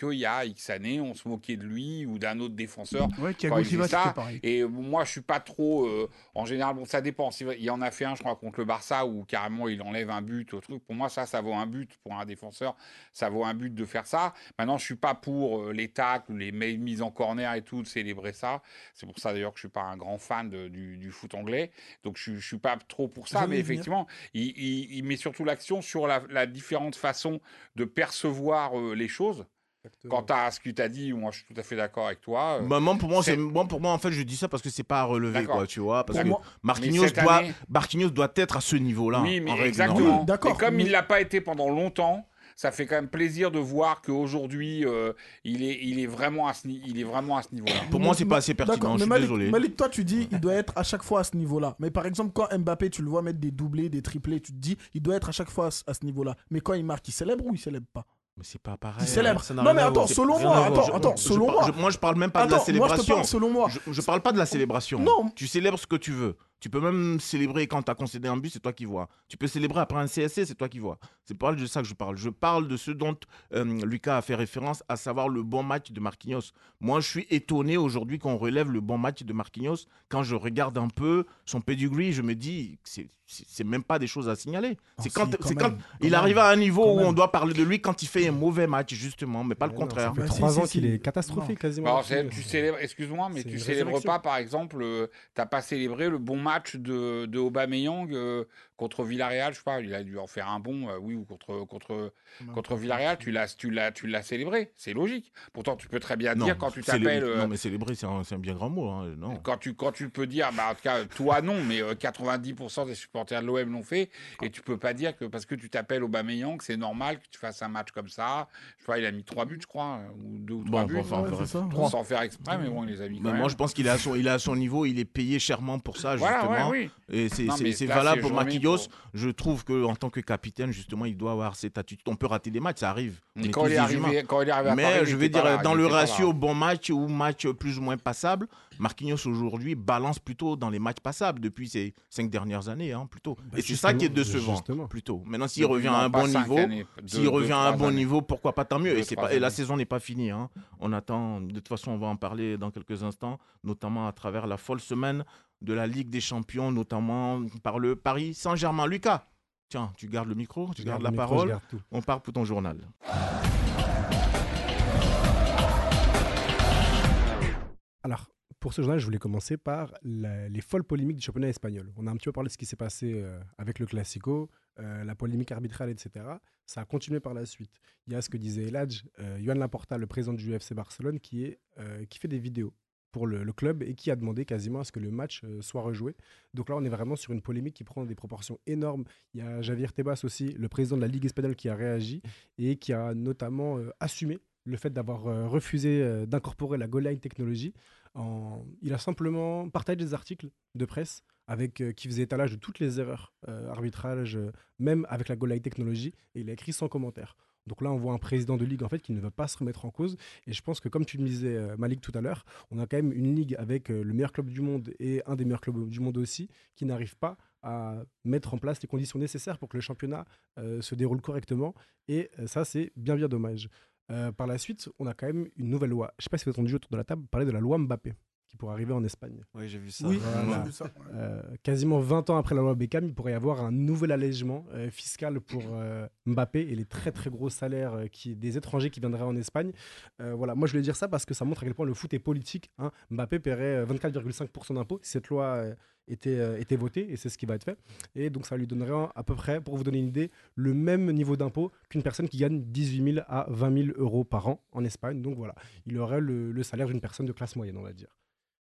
X années, on se moquait de lui ou d'un autre défenseur. Ouais, quand Thiago il faisait Silva, ça. c'était pareil. Et moi, je suis pas trop. Euh, en général, bon, ça dépend. Il en a fait un, je crois, contre le Barça où carrément il enlève un but au truc. Pour moi, ça, ça vaut un but pour un défenseur. Ça vaut un but de faire ça. Maintenant, je suis pas pour euh, les tacles, les mises en corner et tout, de célébrer ça. C'est pour ça d'ailleurs que je suis pas un grand fan de, du, du foot anglais. Donc, je, je suis pas trop pour ça. Je vais Mais y venir. effectivement, il, il, il met surtout l'action sur la, la différente façon de percevoir euh, les choses. Quant à ce que tu as dit, moi je suis tout à fait d'accord avec toi. Bah, moi, pour moi, c'est... Moi, pour moi, en fait, je dis ça parce que c'est pas à relever, D'accord. quoi, tu vois. Parce Pour que moi- Marquinhos, Mais cette doit... année- Marquinhos doit être à ce niveau-là. Oui, en mais règle exactement. normale. D'accord, Et comme mais- il l'a pas été pendant longtemps, ça fait quand même plaisir de voir qu'aujourd'hui, euh, il, est, il, est vraiment à ce ni- il est vraiment à ce niveau-là. Pour moi, c'est pas assez pertinent, D'accord, je mais suis Malik, désolé. Malik, toi, tu dis il doit être à chaque fois à ce niveau-là. Mais par exemple, quand Mbappé, tu le vois mettre des doublés, des triplés, tu te dis il doit être à chaque fois à ce, à ce niveau-là. Mais quand il marque, il célèbre ou il célèbre pas? Mais c'est pas pareil. Il célèbre. Ça n'a Non, rien mais à attends, voir. selon Rien moi, à voir. attends, Je- attends, je selon par- moi. je- Moi, je parle même pas de la Attends, moi, je te célébration. parle selon moi. Je, je parle pas de la célébration. Non. Tu célèbres ce que tu veux. Tu peux même célébrer quand tu as concédé un but, c'est toi qui vois. Tu peux célébrer après un C S C, c'est toi qui vois. C'est pas de ça que je parle. Je parle de ce dont euh, Lucas a fait référence, à savoir le bon match de Marquinhos. Moi, je suis étonné aujourd'hui qu'on relève le bon match de Marquinhos. Quand je regarde un peu son pedigree, je me dis que c'est c'est c'est même pas des choses à signaler. C'est si, quand, quand c'est même, quand quand il même, arrive à un niveau quand où même. on doit parler de lui quand il fait un mauvais match, justement, mais pas le Mais non, contraire. ça fait Bah, si, trois si, ans si. qu'il est catastrophique quasiment. Alors, c'est- Marquinhos. tu célèbres, excuse-moi, mais C'est tu une célèbres résurrection. pas, par exemple, euh, t'as pas célébré le bon match de, de Aubameyang euh, contre Villarreal, je sais pas, il a dû en faire un bon, euh, oui, ou contre, contre, contre Villarreal, tu l'as, tu l'as, tu l'as célébré, c'est logique. Pourtant, tu peux très bien Non, dire quand tu célébrer- t'appelles. euh, Non, mais célébrer, c'est un, c'est un bien grand mot. hein, Non. Quand tu, quand tu peux dire, bah, en tout cas, toi non, mais euh, quatre-vingt-dix pour cent des supporters de l'O M l'ont fait, et tu peux pas dire que parce que tu t'appelles Aubameyang, c'est normal que tu fasses un match comme ça. Je sais pas, il a mis trois buts, je crois, ou deux ou trois Bon, buts, enfin, Ouais, bref. c'est ça. trois sans faire exprès, mais bon, il les a mis quand Mais même. moi, je pense qu'il est à son, il est à son niveau, il est payé chèrement pour ça, Voilà, justement. ouais, oui. Et c'est, Non, c'est- mais c'est là, valable c'est pour journée Marquinhos. pour- Je trouve qu'en tant que capitaine, justement, il doit avoir cette attitude. On peut rater des matchs, ça arrive. On Mais est quand tous il est des arrivé- humains. quand il est arrivé à Mais Paris, il je vais était pas dire, là, dans il le était pas ratio là. bon match ou match plus ou moins passable, Marquinhos aujourd'hui balance plutôt dans les matchs passables depuis ces cinq dernières années, hein, plutôt. Et c'est ça qui est décevant, justement. plutôt. Maintenant, s'il Depuis, revient non, à un pas bon cinq niveau, années, s'il deux- revient deux, à un trois bon années. niveau, pourquoi pas, tant mieux. Deux, Et, c'est trois pas, et la années. saison n'est pas finie. Hein. On attend, de toute façon, on va en parler dans quelques instants, notamment à travers la folle semaine de la Ligue des Champions, notamment par le Paris Saint-Germain. Lucas, tiens, tu gardes le micro, tu Je gardes garde la le micro, parole. je garde tout. On part pour ton journal. Alors, pour ce journal, je voulais commencer par la- les folles polémiques du championnat espagnol. On a un petit peu parlé de ce qui s'est passé euh, avec le Classico, euh, la polémique arbitrale, et cetera. Ça a continué par la suite. Il y a ce que disait Eladj, euh, Joan Laporta, le président du F C Barcelone, qui, est, euh, qui fait des vidéos pour le, le club et qui a demandé quasiment à ce que le match euh, soit rejoué. Donc là, on est vraiment sur une polémique qui prend des proportions énormes. Il y a Javier Tebas aussi, le président de la Ligue espagnole, qui a réagi et qui a notamment euh, assumé le fait d'avoir euh, refusé euh, d'incorporer la goal line technology. En... Il a simplement partagé des articles de presse avec, euh, qui faisaient étalage de toutes les erreurs euh, arbitrage, euh, même avec la goal line technology, et il a écrit sans commentaire. Donc là, on voit un président de ligue en fait qui ne veut pas se remettre en cause. Et je pense que, comme tu le disais, euh, Malik, tout à l'heure, on a quand même une ligue avec euh, le meilleur club du monde et un des meilleurs clubs du monde aussi, qui n'arrive pas à mettre en place les conditions nécessaires pour que le championnat euh, se déroule correctement. Et euh, ça, c'est bien, bien dommage. Euh, par la suite, on a quand même une nouvelle loi. Je ne sais pas si vous avez entendu autour de la table parler de la loi Mbappé, qui pourrait arriver en Espagne. Oui, j'ai vu ça. Oui, Voilà. j'ai vu ça. ouais. Euh, quasiment vingt ans après la loi Beckham, il pourrait y avoir un nouvel allègement euh, fiscal pour euh, Mbappé et les très très gros salaires euh, qui, des étrangers qui viendraient en Espagne. Euh, voilà, moi je voulais dire ça parce que ça montre à quel point le foot est politique. Hein. Mbappé paierait euh, vingt-quatre virgule cinq pour cent d'impôts si cette loi euh, était, euh, était votée, et c'est ce qui va être fait. Et donc ça lui donnerait à peu près, pour vous donner une idée, le même niveau d'impôt qu'une personne qui gagne dix-huit mille à vingt mille euros par an en Espagne. Donc voilà, il aurait le, le salaire d'une personne de classe moyenne, on va dire.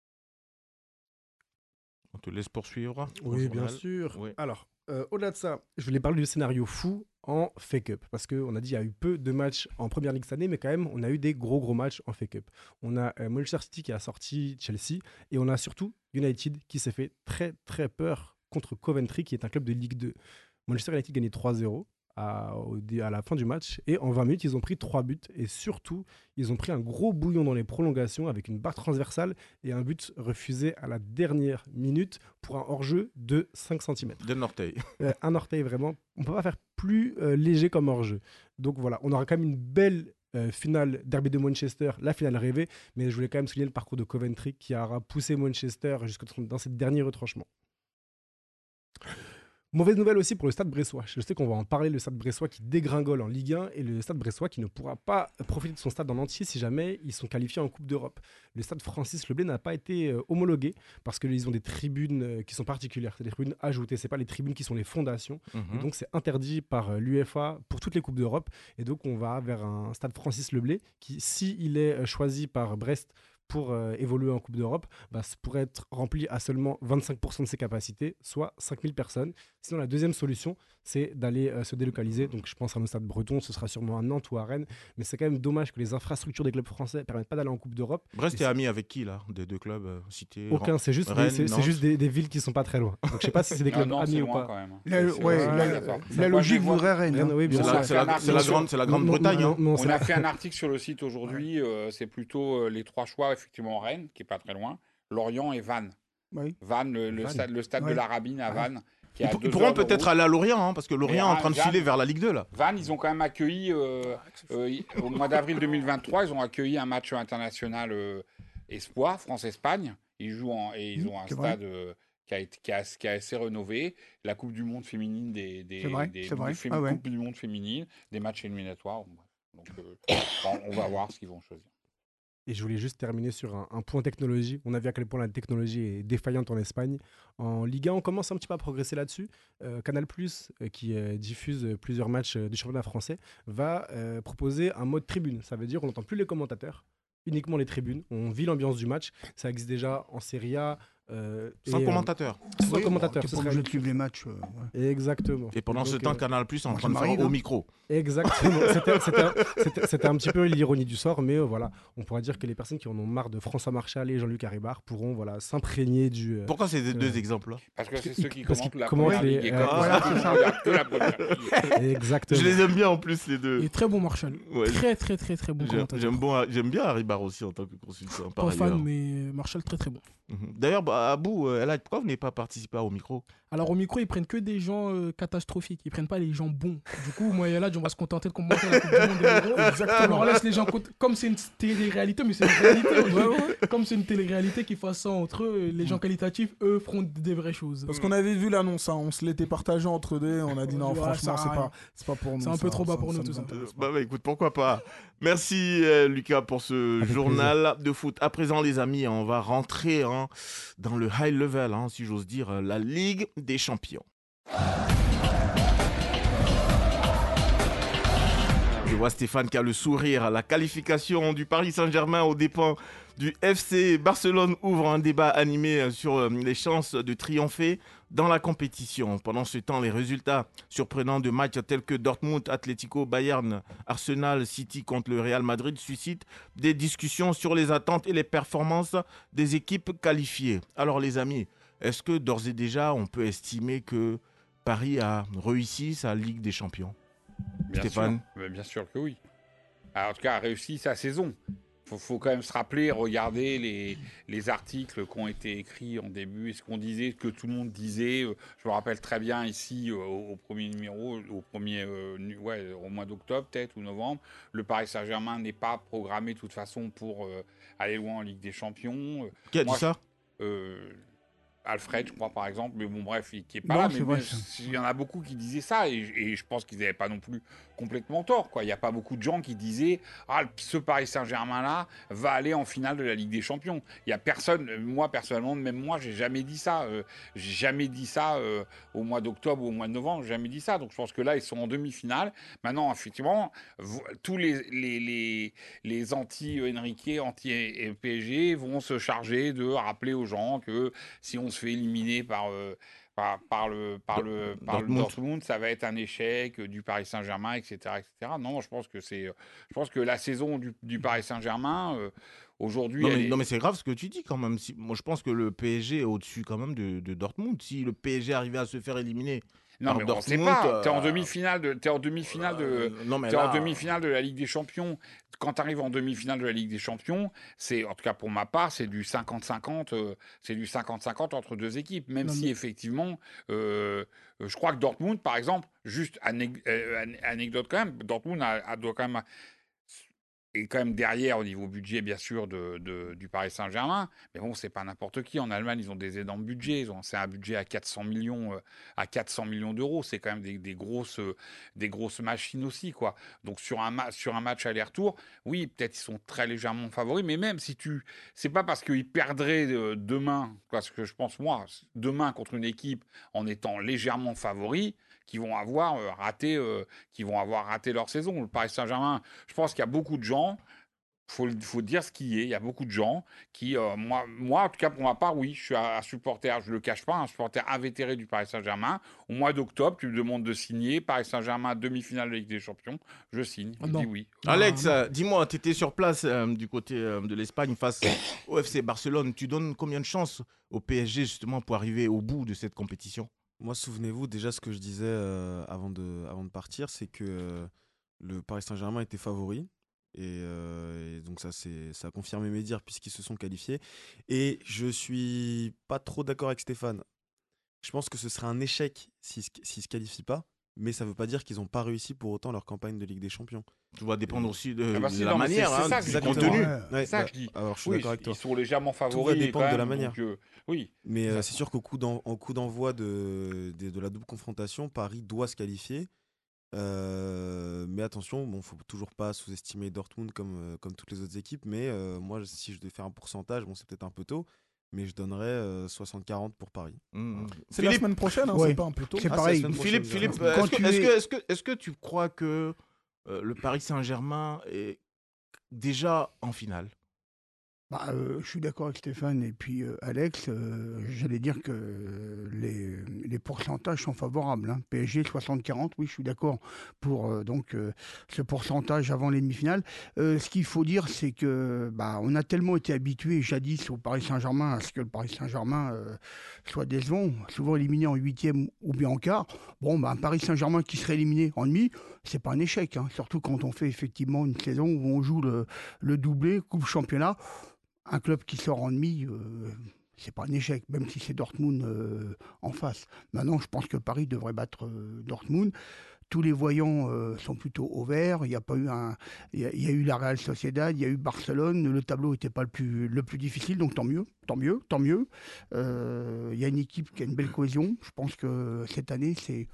On te laisse poursuivre. ton Oui, bien journal. sûr. Oui. Alors, euh, au-delà de ça, je voulais parler du scénario fou en fake-up. Parce qu'on a dit qu'il y a eu peu de matchs en Première Ligue cette année, mais quand même, on a eu des gros, gros matchs en fake-up. On a euh, Manchester City qui a sorti Chelsea, et on a surtout United qui s'est fait très, très peur contre Coventry, qui est un club de Ligue deux. Manchester United gagnait trois zéro à, au dé- à la fin du match, et en vingt minutes, ils ont pris trois buts, et surtout, ils ont pris un gros bouillon dans les prolongations avec une barre transversale et un but refusé à la dernière minute pour un hors-jeu de cinq centimètres. D'un orteil. Euh, un orteil, vraiment. On ne peut pas faire plus euh, léger comme hors-jeu. Donc voilà, on aura quand même une belle euh, finale derby de Manchester, la finale rêvée. Mais je voulais quand même souligner le parcours de Coventry qui aura poussé Manchester jusque dans ces derniers retranchements. Mauvaise nouvelle aussi pour le Stade Bressois. Je sais qu'on va en parler, le Stade Bressois qui dégringole en Ligue un et le Stade Bressois qui ne pourra pas profiter de son stade en entier si jamais ils sont qualifiés en Coupe d'Europe. Le Stade Francis Leblay n'a pas été euh, homologué parce qu'ils ont des tribunes euh, qui sont particulières. C'est des tribunes ajoutées, c'est pas les tribunes qui sont les fondations. Mhm. Et donc c'est interdit par euh, l'UEFA pour toutes les Coupes d'Europe. Et donc on va vers un Stade Francis Leblay qui, s'il est euh, choisi par Brest pour euh, évoluer en Coupe d'Europe, bah, ça pourrait être rempli à seulement vingt-cinq pour cent de ses capacités, soit cinq mille personnes. Sinon, la deuxième solution, c'est d'aller euh, se délocaliser. Donc, je pense à nos stades bretons, ce sera sûrement à Nantes ou à Rennes. Mais c'est quand même dommage que les infrastructures des clubs français ne permettent pas d'aller en Coupe d'Europe. Brest Et est ami avec qui, là, des deux clubs euh, cités? Aucun, c'est juste, Rennes, des, c'est, c'est Nantes. juste des, des villes qui ne sont pas très loin. Donc, je ne sais pas si c'est des Ah clubs non, amis c'est ou loin pas. quand même. La, C'est- ouais, c'est- la, ouais, la- d'accord. la Moi, logique je vois- voudrait Rennes. Rennes, hein. oui, bien C'est sûr. la, c'est la- c'est la grande, c'est la grande Non, non, Bretagne. non, hein. non, On c'est a la- fait un article sur le site aujourd'hui, euh, c'est plutôt euh, les trois choix, effectivement, Rennes, qui est pas très loin, Lorient et Vannes. Oui. Vannes, le, le Vannes. stade, le stade Ouais. de la Rabine à Vannes, qui est Ils, à pour- deux ils pourront heures de peut-être route. aller à Lorient, hein, parce que Lorient est en train de Vannes- filer vers la Ligue deux, là. Vannes, ils ont quand même accueilli, euh, euh, y- au mois d'avril deux mille vingt-trois, ils ont accueilli un match international euh, Espoir, France-Espagne. Ils jouent en, et ils Mmh, ont un c'est vrai. stade euh, qui, a été, qui, a, qui a assez rénové. La Coupe du Monde féminine, des, des, C'est vrai, des, c'est vrai. des fém- Ah ouais. Coupe du Monde féminine, des matchs éliminatoires. Donc, euh, bon, on va voir ce qu'ils vont choisir. Et je voulais juste terminer sur un, un point technologie. On a vu à quel point la technologie est défaillante en Espagne. En Ligue un, on commence un petit peu à progresser là-dessus. Euh, Canal+, euh, qui euh, diffuse euh, plusieurs matchs euh, du championnat français, va euh, proposer un mode tribune. Ça veut dire qu'on n'entend plus les commentateurs, uniquement les tribunes. On vit l'ambiance du match. Ça existe déjà en Serie A. Euh, Sans et, euh, commentateur. Sans Oui, commentateur. bon, ce t'es pas serait- obligé de suivre les matchs. euh, ouais. Exactement. Et pendant Donc, ce temps, euh, Canal Plus est en moi, train ça de faire m'arrive, au hein. micro. Exactement. C'était, c'était un, c'était- c'était un petit peu l'ironie du sort, mais euh, voilà, on pourrait dire que les personnes qui en ont marre de François Marchal et Jean-Luc Haribard pourront voilà, s'imprégner du. euh, Pourquoi ces euh, deux exemples-là? Parce que c'est Parce ceux qui parce commentent qu'ils la commentent première les- ligue. Et euh, comme voilà, ça, c'est on ça. regarde que la première ligue. Exactement. Je les aime bien en plus, les deux. Et très bon Marshall. Ouais. Très, très, très, très bon J'aime, commentateur. j'aime, bon, j'aime bien Harry Barr aussi en tant que consultant. Par Pas fan, ailleurs. mais Marshall très, très bon. Mhm. D'ailleurs, bah, Abou, euh, Elhadj, pourquoi vous n'avez pas participé au micro? Alors au micro, ils prennent que des gens euh, catastrophiques. Ils prennent pas les gens bons. Du coup, moi et là, on va se contenter de commenter la Coupe du Monde de l'Euro. Exactement. On laisse les gens cont- comme c'est une télé-réalité, mais c'est une réalité aussi. Comme c'est une télé-réalité qui fasse ça entre eux, les gens qualitatifs, eux, feront des vraies choses. Parce qu'on avait vu l'annonce, hein, on se l'était partagé entre deux, on a dit non, Ouais, franchement, ça c'est sert à pas, rien. c'est pas pour nous. C'est un ça, peu trop bas ça- pour ça nous, nous tout ça. intéresse Bah, bah, écoute, pourquoi pas. Merci euh, Lucas pour ce Avec journal de foot. À présent, les amis, on va rentrer hein, dans le high level, hein, si j'ose dire, euh, la Ligue des Champions. Je vois Stéphane qui a le sourire. La qualification du Paris Saint-Germain aux dépens du F C Barcelone ouvre un débat animé sur euh, les chances de triompher dans la compétition. Pendant ce temps, les résultats surprenants de matchs tels que Dortmund, Atlético, Bayern, Arsenal, City contre le Real Madrid suscitent des discussions sur les attentes et les performances des équipes qualifiées. Alors les amis, est-ce que d'ores et déjà on peut estimer que Paris a réussi sa Ligue des Champions? Bien Stéphane? sûr. Mais bien sûr que oui. Alors, en tout cas, a réussi sa saison. Il faut, faut quand même se rappeler, regarder les, les articles qui ont été écrits en début, et ce qu'on disait, ce que tout le monde disait. Euh, Je me rappelle très bien ici, euh, au, au premier numéro, au, premier, euh, nu- ouais, au mois d'octobre peut-être, ou novembre, le Paris Saint-Germain n'est pas programmé de toute façon pour euh, aller loin en Ligue des Champions. Euh, Qui a moi, dit ça? euh, Alfred, je crois, par exemple, mais bon, bref, il qui est pas Non, là, c'est mais vrai, mais ça. il y en a beaucoup qui disaient ça, et, et je pense qu'ils n'avaient pas non plus complètement tort, quoi. Il n'y a pas beaucoup de gens qui disaient « Ah, ce Paris Saint-Germain-là va aller en finale de la Ligue des Champions ». Il n'y a personne, moi, personnellement, même moi, j'ai jamais dit ça. Euh, j'ai jamais dit ça euh, au mois d'octobre ou au mois de novembre, j'ai jamais dit ça. Donc, je pense que là, ils sont en demi-finale. Maintenant, effectivement, vous- tous les, les, les, les anti-Enrique, anti-P S G vont se charger de rappeler aux gens que si on se fait éliminer par, euh, par, par, le, par, le, par le Dortmund. Dortmund, ça va être un échec du Paris Saint-Germain, et cetera, et cetera. Non, je pense que c'est, je pense que la saison du, du Paris Saint-Germain euh, aujourd'hui, Non elle mais, est- non mais c'est grave ce que tu dis quand même. Si- moi je pense que le P S G est au-dessus quand même de, de Dortmund. Si le P S G arrivait à se faire éliminer Non, par mais on sait Dortmund, pas. T'es en euh, demi-finale de, t'es en demi-finale de, euh, non, mais t'es là- en demi-finale de la Ligue des Champions. Quand tu arrives en demi-finale de la Ligue des Champions, c'est, en tout cas pour ma part, c'est du cinquante cinquante, euh, c'est du cinquante cinquante entre deux équipes. Même Non, si mais- effectivement, euh, euh, je crois que Dortmund, par exemple, juste anec- euh, an- anecdote quand même, Dortmund a, a- doit quand même est quand même derrière au niveau budget, bien sûr, de, de- du Paris Saint-Germain. Mais bon, c'est pas n'importe qui. En Allemagne, ils ont des énormes budgets. Ils ont, c'est un budget à quatre cents millions, euh, à quatre cents millions d'euros. C'est quand même des, des grosses, euh, des grosses machines aussi, quoi. Donc sur un, ma- sur un match aller-retour, oui, peut-être ils sont très légèrement favoris. Mais même si tu, c'est pas parce qu'ils perdraient euh, demain, parce que je pense moi, demain contre une équipe en étant légèrement favoris, qui vont avoir euh, raté, euh, qui vont avoir raté leur saison. Le Paris Saint-Germain, je pense qu'il y a beaucoup de gens. Faut, le- faut dire ce qui est. Il y a beaucoup de gens qui, euh, moi, moi, en tout cas pour ma part, oui, je suis un, un supporter, je le cache pas, un supporter invétéré du Paris Saint-Germain. Au mois d'octobre, tu me demandes de signer Paris Saint-Germain demi-finale de Ligue des Champions, je signe. Je dis oui. Alex, euh, dis-moi, tu étais sur place euh, du côté euh, de l'Espagne face au F C Barcelone. Tu donnes combien de chances au P S G justement pour arriver au bout de cette compétition? Moi, souvenez-vous, déjà, ce que je disais euh, avant, de, avant de partir, c'est que euh, le Paris Saint-Germain était favori. Et, euh, et donc, ça, c'est, ça a confirmé mes dires puisqu'ils se sont qualifiés. Et je suis pas trop d'accord avec Stéphane. Je pense que ce serait un échec s'ils ne se qualifient pas. Mais ça ne veut pas dire qu'ils n'ont pas réussi pour autant leur campagne de Ligue des Champions. Ça va dépendre aussi de, Ah bah de si, la non, mais manière, c'est- c'est hein, ça du que je dis. contenu. Ouais, Ouais, c'est ça bah, que je dis. alors, je suis Oui, d'accord avec toi. ils sont légèrement Tout va favoris dépendre quand de la même, manière. donc, euh, oui. Mais euh, Ça- c'est sûr qu'au coup, d'en- en coup d'envoi de, de, de la double confrontation, Paris doit se qualifier. Euh, mais attention, bon, faut toujours pas sous-estimer Dortmund comme, euh, comme toutes les autres équipes. Mais euh, moi, si je devais faire un pourcentage, bon, c'est peut-être un peu tôt, mais je donnerais euh, soixante quarante pour Paris. Mmh. C'est la semaine prochaine, hein, Ouais. c'est pas un peu tôt. C'est Ah, pareil. c'est la semaine Philippe, prochaine, Philippe, déjà. euh, Quand est-ce que, tu est-ce es- que, est-ce que, est-ce que tu crois que euh, le Paris Saint-Germain est déjà en finale? Bah, euh, je suis d'accord avec Stéphane et puis euh, Alex. euh, J'allais dire que euh, les, les pourcentages sont favorables. Hein. P S G soixante quarante, oui, je suis d'accord pour euh, donc euh, ce pourcentage avant les demi-finales. Euh, ce qu'il faut dire, c'est que bah, on a tellement été habitué jadis au Paris Saint-Germain à ce que le Paris Saint-Germain euh, soit décevant, souvent éliminé en huitième ou bien en quart. Bon, bah, un Paris Saint-Germain qui serait éliminé en demi, c'est pas un échec. Hein. Surtout quand on fait effectivement une saison où on joue le, le doublé, coupe championnat. Un club qui sort en demi, euh, c'est pas un échec, même si c'est Dortmund euh, en face. Maintenant, je pense que Paris devrait battre euh, Dortmund. Tous les voyants euh, sont plutôt au vert. Il y a pas eu un, il y a, il y a eu la Real Sociedad, il y a eu Barcelone. Le tableau n'était pas le plus, le plus difficile, donc tant mieux, tant mieux, tant mieux. Euh, il y a une équipe qui a une belle cohésion. Je pense que cette année, c'est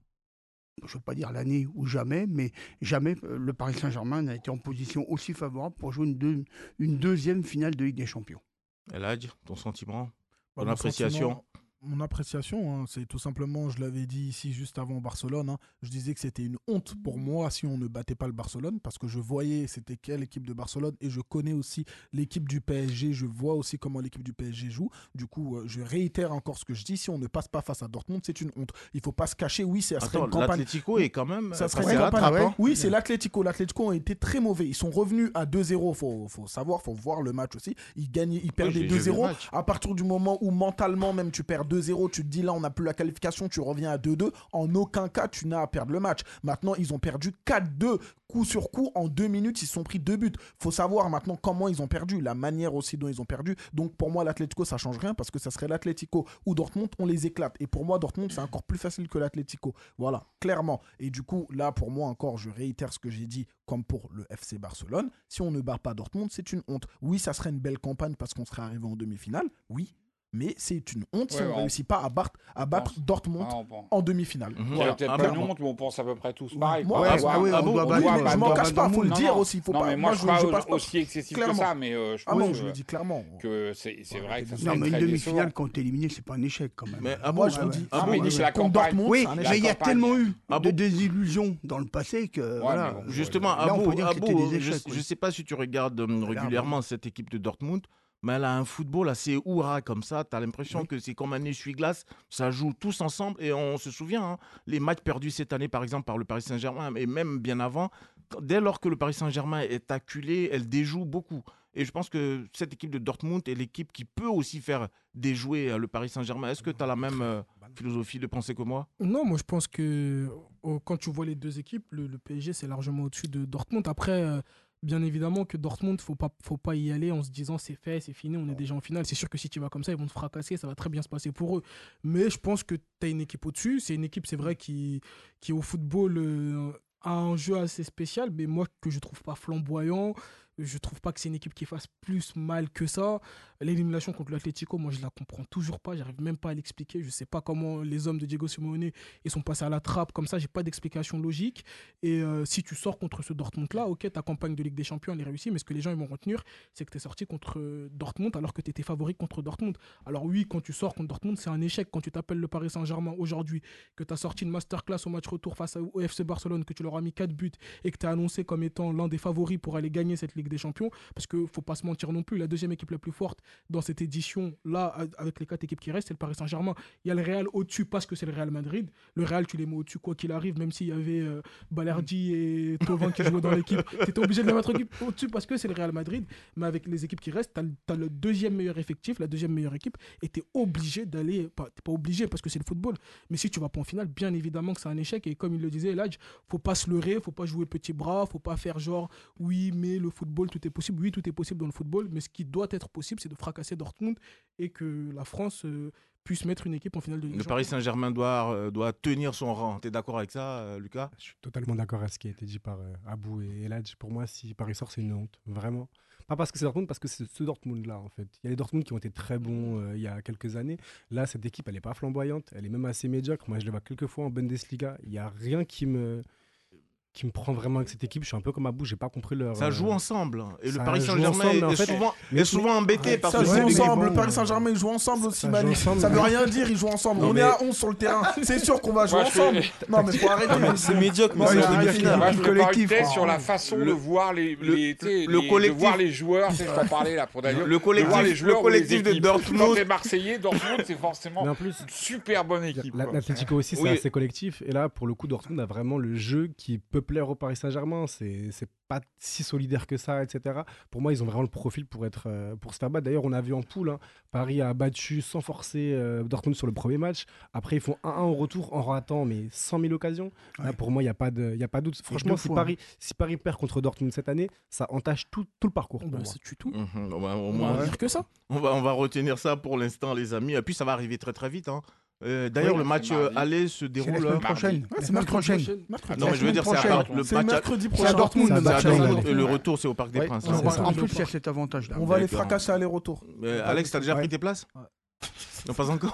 je ne veux pas dire l'année ou jamais, mais jamais euh, le Paris Saint-Germain n'a été en position aussi favorable pour jouer une, deux- une deuxième finale de Ligue des Champions. Eladj, ton sentiment, Bah, ton mon appréciation? sentiment- Mon appréciation, hein, c'est tout simplement, je l'avais dit ici juste avant Barcelone, hein, je disais que c'était une honte pour moi si on ne battait pas le Barcelone, parce que je voyais c'était quelle équipe de Barcelone, et je connais aussi l'équipe du P S G, je vois aussi comment l'équipe du P S G joue. Du coup, euh, je réitère encore ce que je dis, si on ne passe pas face à Dortmund, c'est une honte. Il faut pas se cacher, oui, ça serait Attends, une campagne... l'Atlético est quand même Ça serait passé une à la campagne- trappe, hein. Oui, c'est l'Atlético. L'Atlético ont été très mauvais. Ils sont revenus à deux zéro. Faut, faut savoir, faut voir le match aussi. Ils gagnaient, ils perdaient j'ai- j'ai vu deux le zéro. match. À partir du moment où mentalement même tu perds deux zéro, tu te dis là on n'a plus la qualification, tu reviens à deux deux. En aucun cas tu n'as à perdre le match. Maintenant ils ont perdu quatre deux. Coup sur coup, en deux minutes, ils se sont pris deux buts. Faut savoir maintenant comment ils ont perdu, la manière aussi dont ils ont perdu. Donc pour moi, l'Atlético, ça change rien parce que ça serait l'Atlético ou Dortmund, on les éclate. Et pour moi, Dortmund, c'est encore plus facile que l'Atlético. Voilà, clairement. Et du coup, là, pour moi encore, je réitère ce que j'ai dit, comme pour le F C Barcelone. Si on ne bat pas Dortmund, c'est une honte. Oui, ça serait une belle campagne parce qu'on serait arrivé en demi-finale. Oui. Mais c'est une honte si Ouais, on ne on- réussit pas à battre, à battre Dortmund Ah, on pense. en demi-finale. C'est Voilà, peut-être pas clairement. une honte, mais on pense à peu près tous pareil. Moi, quoi. ouais, Ouais, ah oui, ouais, on ouais, doit ouais, battre, ouais, mais bah, je m'en bah, cache pas, bah, faut le non, dire non. aussi, faut non, pas- mais moi, moi, je- je suis je pas passe pas. aussi excessif que Clairement. ça, mais euh, je Ah pense non, que- je le dis clairement. que c'est c'est vrai que ça Non, serait mais une très demi-finale, décevant. quand t'es éliminé, c'est pas un échec quand même. Mais ah Moi, bon, je le dis. Ah, Ah mais bon, il dit ouais. la Contre campagne. Dortmund, Oui, c'est un mais échec. il y a campagne. tellement eu Ah de bon désillusions dans le passé que voilà. mais bon, Justement, Là, on Abou, peut dire que c'était Abou, des je échecs, ne oui. sais pas si tu regardes euh, régulièrement cette équipe de Dortmund, mais elle a un football assez hurrah comme ça. Tu as l'impression Oui. que c'est comme un essuie-glace. Ça joue tous ensemble. Et on se souvient, hein, les matchs perdus cette année, par exemple, par le Paris Saint-Germain, et même bien avant, dès lors que le Paris Saint-Germain est acculé, elle déjoue beaucoup. Et je pense que cette équipe de Dortmund est l'équipe qui peut aussi faire déjouer euh, le Paris Saint-Germain. Est-ce que tu as la même euh, philosophie de pensée que moi? Non, moi je pense que oh, quand tu vois les deux équipes, le, le P S G c'est largement au-dessus de Dortmund. Après, euh, bien évidemment que Dortmund, faut pas, faut pas y aller en se disant c'est fait, c'est fini, on est déjà en finale. C'est sûr que si tu vas comme ça, ils vont te fracasser, ça va très bien se passer pour eux. Mais je pense que tu as une équipe au-dessus. C'est une équipe, c'est vrai, qui, qui au football euh, a un jeu assez spécial, mais moi que je trouve pas flamboyant. Je trouve pas que c'est une équipe qui fasse plus mal que ça. L'élimination contre l'Atlético, moi je la comprends toujours pas. J'arrive même pas à l'expliquer. Je sais pas comment les hommes de Diego Simeone ils sont passés à la trappe comme ça. J'ai pas d'explication logique. Et euh, si tu sors contre ce Dortmund-là, ok, ta campagne de Ligue des Champions elle est réussie, mais ce que les gens ils vont retenir, c'est que tu es sorti contre Dortmund alors que tu étais favori contre Dortmund. Alors oui, quand tu sors contre Dortmund, c'est un échec. Quand tu t'appelles le Paris Saint-Germain aujourd'hui, que tu as sorti une masterclass au match retour face au F C Barcelone, que tu leur as mis quatre buts et que tu as annoncé comme étant l'un des favoris pour aller gagner cette Ligue des Champions. Parce qu'il ne faut pas se mentir non plus, la deuxième équipe la plus forte dans cette édition-là, avec les quatre équipes qui restent, c'est le Paris Saint-Germain. Il y a le Real au-dessus parce que c'est le Real Madrid. Le Real, tu les mets au-dessus quoi qu'il arrive, même s'il y avait euh, Balerdi et Thauvin qui jouaient dans l'équipe. Tu étais obligé de les mettre au-dessus parce que c'est le Real Madrid. Mais avec les équipes qui restent, tu as le deuxième meilleur effectif, la deuxième meilleure équipe, et tu es obligé d'aller, pas, t'es pas obligé parce que c'est le football, mais si tu vas pas en finale, bien évidemment que c'est un échec. Et comme il le disait, là, faut pas se leurrer, faut pas jouer petit bras, faut pas faire genre, oui, mais le football, tout est possible. Oui, tout est possible dans le football, mais ce qui doit être possible, c'est de fracasser Dortmund et que la France euh, puisse mettre une équipe en finale de Ligue des Le Paris Saint-Germain doit, euh, doit tenir son rang. Tu es d'accord avec ça, euh, Lucas? Je suis totalement d'accord avec ce qui a été dit par euh, Abou et Eladj. Pour moi, si Paris sort, c'est une honte. Vraiment. Pas parce que c'est Dortmund, parce que c'est ce Dortmund-là, en fait. Il y a les Dortmund qui ont été très bons euh, il y a quelques années. Là, cette équipe, elle n'est pas flamboyante. Elle est même assez médiocre. Moi, je les vois quelques fois en Bundesliga. Il n'y a rien qui me... qui me prend vraiment avec cette équipe. Je suis un peu comme Abou, j'ai pas compris leur... Ça joue ensemble. Et le ça Paris joue Saint-Germain ensemble, est, en fait, souvent, mais- est souvent embêté Ouais, parce ça que joue c'est des ensemble, bons, le Paris euh, Saint-Germain ils jouent ensemble aussi, ça joue Mani. ensemble, Ça veut mais- rien dire, ils jouent ensemble. Non, On mais- est à onze sur le terrain, c'est sûr qu'on va jouer Moi, je ensemble. fais- Non mais faut arrêter. mais c'est médiocre, mais Non, c'est mais la arrêtez. demi-finale. Moi, je me collectif, parle hein. sur la façon Le- de voir les, le- les, tu sais, le les- collectif- de voir les joueurs. Tu sais, je t'en parlais là pour Daniel. Le collectif- de voir les joueurs le ou les collectif de équipes. Dortmund- Quand t'es Marseillais, Dortmund, c'est forcément Mais en plus, une super bonne équipe. La- quoi. L'Atlético aussi, c'est Oui. assez collectif. Et là, pour le coup, Dortmund a vraiment le jeu qui peut plaire au Paris Saint-Germain. C'est c'est pas si solidaire que ça, et cetera. Pour moi, ils ont vraiment le profil pour, être, euh, pour se faire battre. D'ailleurs, on a vu en poule, hein, Paris a battu sans forcer euh, Dortmund sur le premier match. Après, ils font un un au retour en ratant mais cent mille occasions. Là, Ouais. pour moi, il n'y a, pas de- y a pas de doute. Franchement, deux si fois, Paris, si Paris perd contre Dortmund cette année, ça entache tout, tout le parcours. pour Bah, moi. c'est tu tout. Mhm, on va- au On moins, va dire que ça. on va, on va retenir ça pour l'instant, les amis. Et puis, ça va arriver très, très vite. Hein. Euh, D'ailleurs, Oui, le c'est match mardi. euh, aller se C'est la déroule. semaine euh, prochaine. Ouais, La c'est semaine mercredi prochaine. prochain. Mercredi. Non, mais je veux dire, c'est à prochaine. part- le C'est match à- mercredi C'est à prochain. Dortmund, C'est le à match Dortmund. aller. Et le retour, c'est au Parc des Ouais. Princes. Ouais, hein. c'est ça. En plus, il y a cet avantage-là. On va les D'accord. fracasser aller-retour. Euh, Alex, t'as déjà Ouais. pris tes places? Ouais. Non, pas encore.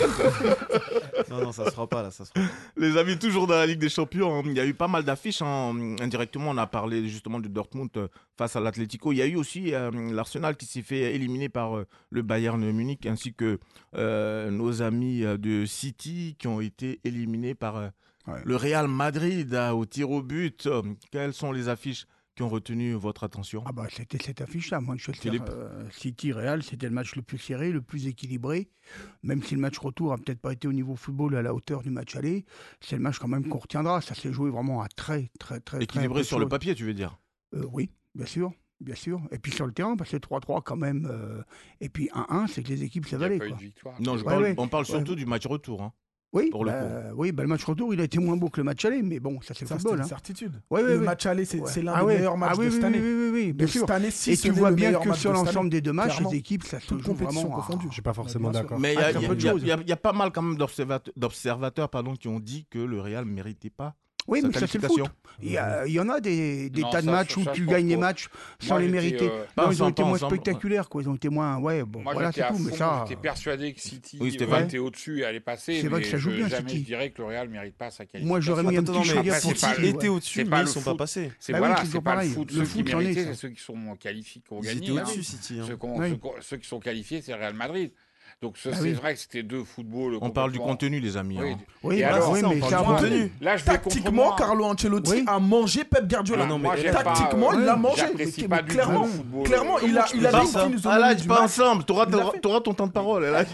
Non, non, ça se fera pas là, ça se fera pas. Les amis, toujours dans la Ligue des Champions, hein, il y a eu pas mal d'affiches. Hein. Indirectement, on a parlé justement de Dortmund euh, face à l'Atlético. Il y a eu aussi euh, l'Arsenal qui s'est fait éliminer par euh, le Bayern Munich, ainsi que euh, nos amis euh, de City qui ont été éliminés par euh, Ouais. le Real Madrid euh, au tir au but. Euh, Quelles sont les affiches qui ont retenu votre attention? Ah bah c'était cette affiche-là, Manchester Philippe. euh, City Real, c'était le match le plus serré, le plus équilibré. Même si le match retour a peut-être pas été au niveau football à la hauteur du match aller, c'est le match quand même qu'on retiendra. Ça s'est joué vraiment à très très très très Équilibré peu sur le choses. papier, tu veux dire? Euh, Oui, bien sûr. Bien sûr. Et puis sur le terrain, parce que trois trois quand même. euh, et puis un un, c'est que les équipes Il n'y a s'avalaient. pas eu quoi. de victoire. Non, je Ouais, parle- ouais. on parle Ouais. surtout du match retour. Hein. Oui, pour le bah, coup. oui bah, le match retour, il a été moins beau que le match aller, mais bon, ça c'est le Ça, c'est football. une hein. certitude. Ouais, ouais, Le ouais. match aller, c'est Ouais. c'est l'un Ah des ouais. meilleurs matchs Ah oui, de oui, cette année. oui, oui, oui, bien De sûr. cette année, si Et ce tu n'est vois le bien meilleur que match sur de cette l'ensemble année. des deux matchs, Clairement. les équipes, ça se Toute joue compétition vraiment. à- confondue. Je suis pas forcément Bien sûr. d'accord. Mais il y, a- Ah, il y a- très peu de il y a- choses. il y a- il y a pas mal quand même d'observat- d'observateurs pardon, qui ont dit que le Real ne méritait pas Oui, sa mais ça c'est le qualification. foot. Il y, a- il y en a des, des Non, tas de ça, matchs ça, où ça, tu je gagnes pense les pas. matchs sans Moi, les j'étais, mériter. euh, Pas Non, ils ont ensemble, été pas moins ensemble. spectaculaires, quoi. Ils ont été moins. Ouais, bon, Moi, voilà, j'étais c'est à tout. fond, Mais ça. j'étais persuadé que City Oui, c'était euh, vrai. était au-dessus et allait passer. C'est vrai mais que ça joue je- bien, jamais City. je dirais que le Real ne mérite pas sa qualification. Moi, j'aurais mis un Attends, petit mais chouïa Après, pour c'est pas City. le- Ils étaient ouais. au-dessus, c'est mais pas ils le sont foot. pas passés. C'est Bah oui, voilà, c'est c'est toujours pas le pareil. foot. Le Ceux foot, qui c'en est, méritaient, ça. c'est ceux qui sont qualifiés, qui ont Ils gagné. étaient hein. au-dessus, City. hein. Ceux, qui ont- Oui. ceux qui ont- ceux qui sont qualifiés, c'est Real Madrid. Donc ce- Ah c'est oui. vrai que c'était deux footballs. On parle du complètement- contenu, les amis. Oui. hein. Oui, Et bah, alors, oui, ça, on mais parle ça du va. contenu. Là, je vais contre Tactiquement, moi. Carlo Ancelotti Oui. a mangé Pep Guardiola. Ah non, mais Moi, elle- j'aime pas- Tactiquement, il l'a mangé. J'apprécie Mais pas du tout clairement, le football. clairement, il a, il a Pas dit ça. qu'ils nous ont Ah là, donné dis du pas match. ensemble, t'auras, Il l'a t'auras, fait. t'auras ton temps de parole. Là.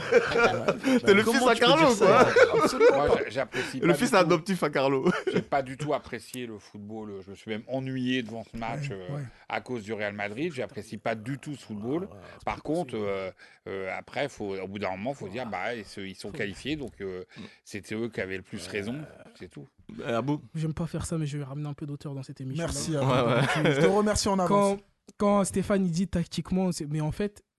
T'es le Comment fils à tu peux Carlo, dire ça, quoi. Moi, j'a- j'apprécie Le pas fils du tout. adoptif à Carlo. J'ai pas du tout apprécié le football. Je me suis même ennuyé devant ce match euh, ouais. à cause du Real Madrid. J'apprécie pas du tout ce football. Par contre, euh, euh, après, faut, au bout d'un moment, faut dire, bah, ils, se- ils sont qualifiés, donc euh, c'était eux qui avaient le plus raison. C'est tout. Euh, Abou. J'aime pas faire ça, mais je vais ramener un peu d'auteur dans cette émission. Merci. Ouais, à toi. ouais. Je te remercie en avance. Quand, quand Stéphane il dit tactiquement, c'est- mais en fait,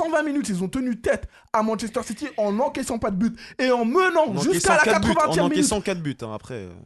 cent vingt minutes, ils ont tenu tête à Manchester City en n'encaissant pas de but et en menant En jusqu'à la encaissant quatre buts, quatre-vingtième En minute. encaissant quatre buts, hein, après. euh.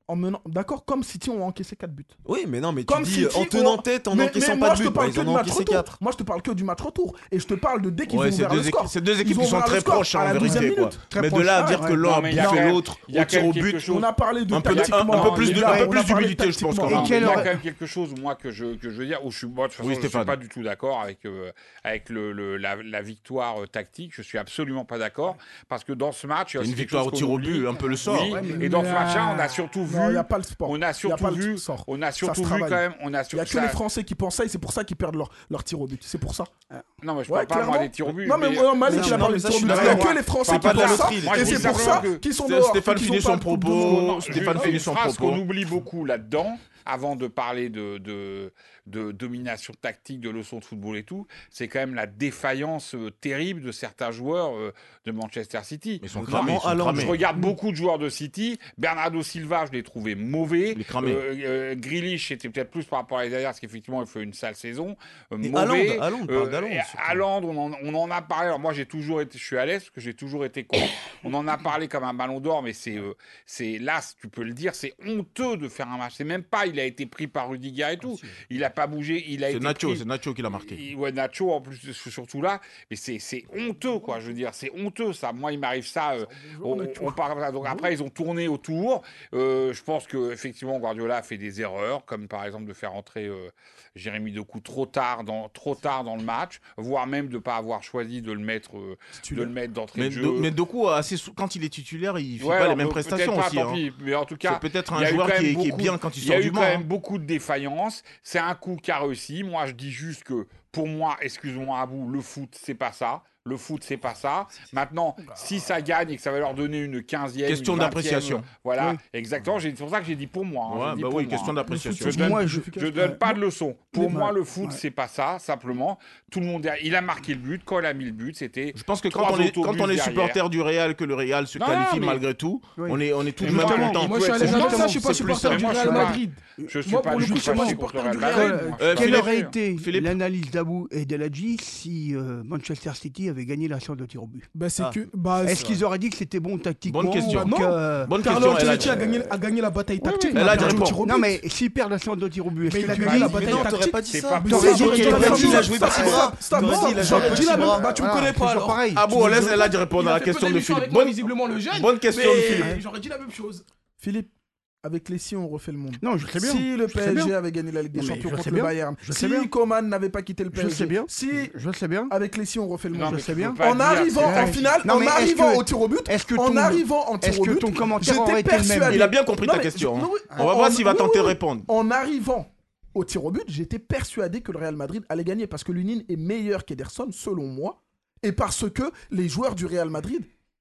En menant, d'accord, comme City ont encaissé quatre buts. Oui, mais non, mais tu Comme dis City en tenant ont- tête, en mais- encaissant mais pas moi, de je te but, bah, parle ils que en du ont match encaissé retour. quatre. Moi, je te parle que du match retour. Et je te parle de dès qu'ils Ouais, ont c'est ouvert deux le équipes- score. c'est deux équipes Ils ont qui sont ouvert le très score proches à en la vérité, douzième quoi. minute. Très Mais de là à proches. dire que Ouais. l'un Non, a mais il y a bouffé quand même- l'autre il y a au tir quand au même but. quelque chose. On a parlé de un peu, tactiquement, un, un peu plus de, les gars, un peu on plus a parlé d'humilité, je pense. tactiquement. Quand Non, même. mais il y a quand même quelque chose, moi, que je, que je veux dire, où je suis, moi, de toute façon, Oui, je ne suis Stéphane. pas du tout d'accord avec, euh, avec le, le- la, la victoire euh, tactique. Je suis absolument pas d'accord. Parce que dans ce match, il y a Une aussi quelque victoire chose au tir qu'on au oublie. but, un peu le sort. Oui, Ouais, mais- et dans ce match-là, on a surtout vu. Non, il n'y a pas le sport. On a Il y a surtout pas le vu. sort. On a Ça surtout se vu travaille. quand même. On a Il n'y a surtout que ça- les Français qui pensent ça et c'est pour ça qu'ils perdent leur, leur tir au but. C'est pour ça. Non, mais je Ouais, parle pas moi clairement. des tirs au but. Non, mais moi, Malik, il a parlé de tirs au but. Il n'y a que les Français qui pensent ça. Et c'est pour ça qu'ils sont dehors. Stéphane qu'ils finit ont son pas de Coupe du propos. Monde. Stéphane Juste finit une son phrase propos. qu'on oublie beaucoup là-dedans, avant de parler de, de, de domination tactique, de leçons de football et tout, c'est quand même la défaillance euh, terrible de certains joueurs euh, de Manchester City. Ils sont Notamment cramés, ils sont Haaland. cramés. Je regarde beaucoup de joueurs de City. Bernardo Silva, je l'ai trouvé mauvais. Il est cramé. Euh, euh, Grealish, c'était peut-être plus par rapport à les dernières, parce qu'effectivement, il fait une sale saison. Euh, Et mauvais. Haaland, Haaland, on parle d'Haaland, et surtout. Haaland, on en, on en a parlé. Alors moi, j'ai toujours été, je suis à l'aise parce que j'ai toujours été contre. On en a parlé comme un ballon d'or, mais c'est, euh, c'est là, tu peux le dire, c'est honteux de faire un match. C'est même pas, il a été pris par Rudiger et tout. Il a pas bougé. Il a C'est été Nacho, pris- c'est Nacho qui l'a marqué. il- Ouais, Nacho en plus, surtout là. Mais c'est, c'est honteux, quoi. Je veux dire, c'est honteux, ça. Moi, il m'arrive ça. euh, on, on parle- donc après, ils ont tourné autour. Euh, je pense que effectivement, Guardiola a fait des erreurs, comme par exemple de faire entrer euh, Jérémy Doku trop tard dans trop tard dans le match, voire même de ne pas avoir choisi de le mettre, euh, de le mettre d'entrée Mais, de jeu. Do- mais Doku, assez sou- quand il est titulaire, il fait Ouais, pas alors, les mêmes peut- prestations peut-être pas, aussi. tant hein. pis. Mais en tout cas, C'est peut-être il y un a eu joueur quand qui même est, qui est beaucoup- bien quand il Il y a sort eu du quand banc. même hein. beaucoup de défaillances. C'est un coup qui a réussi. Moi, je dis juste que pour moi, excuse-moi Abou, le foot, c'est pas ça. Le foot, c'est pas ça. Maintenant, si ça gagne et que ça va leur donner une quinzième, Question une vingtième, d'appréciation. Voilà, Oui. exactement. J'ai- C'est pour ça que j'ai dit pour moi. hein. Ouais, J'ai dit bah pour oui, moi, question hein. d'appréciation. Je donne, Moi, je- je donne pas de leçon. Pour Mais moi, bah, le foot, c'est pas ça, simplement. Tout le monde, est- il a marqué le but. Quand il a mis le but, c'était. Je pense que quand trois on est, quand autobus on est derrière. supporter du Real, que le Real se Non, qualifie mais- malgré tout, Oui. on est, on est tout de Mais même justement, content. Moi, je suis à l'aise avec ça, je suis pas C'est plus supporter ça. du Moi, je Real suis pas- Madrid. Je suis Moi, pas pour du le coup, tout je suis pas fâché supporter contre le du Real Real. Madrid, moi. Euh, Quelle Philippe- aurait été Philippe l'analyse d'Abou et d'Eladji si euh, Manchester City avait gagné la séance de tir au but? Bah, c'est Ah. que. Bah, Est-ce c'est- qu'ils auraient dit que c'était bon tactiquement Bonne question. ou Non. que- Bonne Carlo question, elle a Ancelotti a gagné, a gagné la bataille tactique. Elle mais a perdu dit le tir au Non, but. mais s'il perd la séance de tir au but, est-ce Mais que il a tu gagné dis- la Mais bataille non, t'aurais tactique. pas dit C'est ça. pas Mais possible. c'est- J'aurais il dit a la dit, il a même joué chose. Petit Bras. Stop, Vas-y, stop, il a j'aurais joué dit Petit la même- Bras. Bah, tu me Voilà, connais c'est pas toujours alors. pareil. Ah bon, laisse Eladji répondre Il à a la fait question peu de d'émissions Philippe. avec moi, Bonne, visiblement le jeune. bonne question de mais Philippe. J'aurais dit la même chose. Philippe, avec les si on refait le monde. Non, je sais bien. Si le Je sais P S G bien. avait gagné la Ligue des Non, mais Champions je contre sais le bien. Bayern, Je sais si bien. Coman n'avait pas quitté le P S G, Je sais bien. si Je sais bien. avec les si on refait le Non, monde, mais je sais tu bien. peux pas en dire arrivant que en c'est- finale, Non, en mais est-ce arrivant que- au tir au but, Est-ce que en ton- arrivant en tir est-ce au que but, ton commentaire aurait j'étais été le même? persuadé. Il a bien compris Non, ta mais- question. non, hein. oui, On va en- voir s'il va oui, tenter de oui, oui. répondre. En arrivant au tir au but, j'étais persuadé que le Real Madrid allait gagner parce que l'Union est meilleur qu'Ederson, selon moi, et parce que les joueurs du Real Madrid,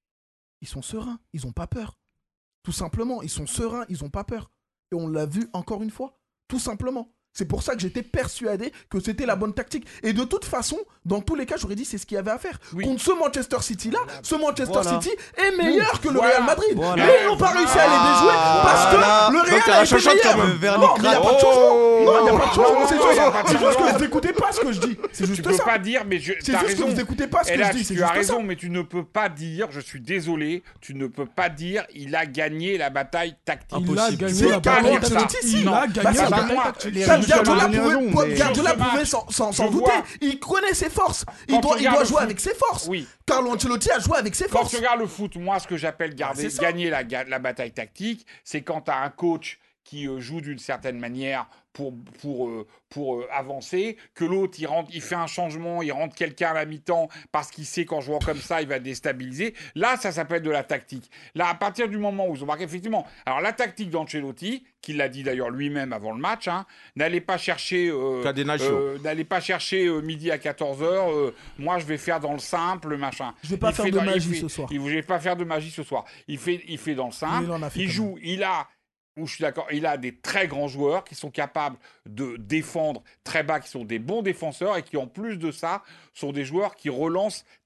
ils sont sereins, ils n'ont pas peur. Tout simplement, ils sont sereins, ils n'ont pas peur. Et on l'a vu encore une fois, tout simplement. C'est pour ça que j'étais persuadé que c'était la bonne tactique. Et de toute façon, dans tous les cas, j'aurais dit c'est ce qu'il y avait à faire. Oui. Contre ce Manchester City-là, ce Manchester Voilà. City est meilleur que le Voilà. Real Madrid. Voilà. Mais ils n'ont pas réussi à les déjouer parce que Voilà. le Donc, Real t'as a la été chanchante quand meilleur. même. Vers Non, les mais il n'y a crabes. pas de changement. Non, il n'y a pas de changement. Non, C'est non, il y a pas de juste- c'est juste que changement. vous n'écoutez pas ce que je dis. C'est Tu juste peux ça. pas dire, mais je, C'est t'as juste raison. que vous n'écoutez pas ce Et que là, je dis. C'est tu as juste raison, ça. mais tu ne peux pas dire, je suis désolé, tu ne peux pas dire, il a gagné la bataille tactique. Il a gagné C'est la Carlo bataille Ancelotti, tactique. si. Il Non. a Bah, gagné ça, la bah, bataille moi, tactique. les Ça, résultats Guardiola m'ont donné pouvait, raison, pouvait- mais- Guardiola Sur ce pouvait match, s'en s'en- je s'en douter. vois- Il connaît ses forces. Quand Il tu doit, il regardes doit le jouer foot- avec ses forces. Oui. Carlo Ancelotti a joué avec ses Quand forces. tu regardes le foot, moi, ce que j'appelle garder, c'est ça. gagner la, ga- la bataille tactique, c'est quand tu as un coach qui euh, joue d'une certaine manière pour, pour, euh, pour euh, avancer, que l'autre, il, rentre, il fait un changement, il rentre quelqu'un à la mi-temps parce qu'il sait qu'en jouant comme ça, il va déstabiliser. Là, ça s'appelle de la tactique. Là, à partir du moment où ils ont marqué, effectivement, alors la tactique d'Ancelotti, qu'il l'a dit d'ailleurs lui-même avant le match, hein, n'allez pas chercher, euh, Cadenacho. euh, n'allez pas chercher euh, midi à quatorze heures, euh, moi je vais faire dans le simple, le machin. Je vais pas Il faire fait de dans- il magie fait- ce soir. Il ne vais pas faire de magie ce soir. Il fait, il fait dans le simple, il en a fait il quand joue, il a... Où je suis d'accord, il a des très grands joueurs qui sont capables de défendre très bas, qui sont des bons défenseurs et qui, en plus de ça, sont des joueurs qui relancent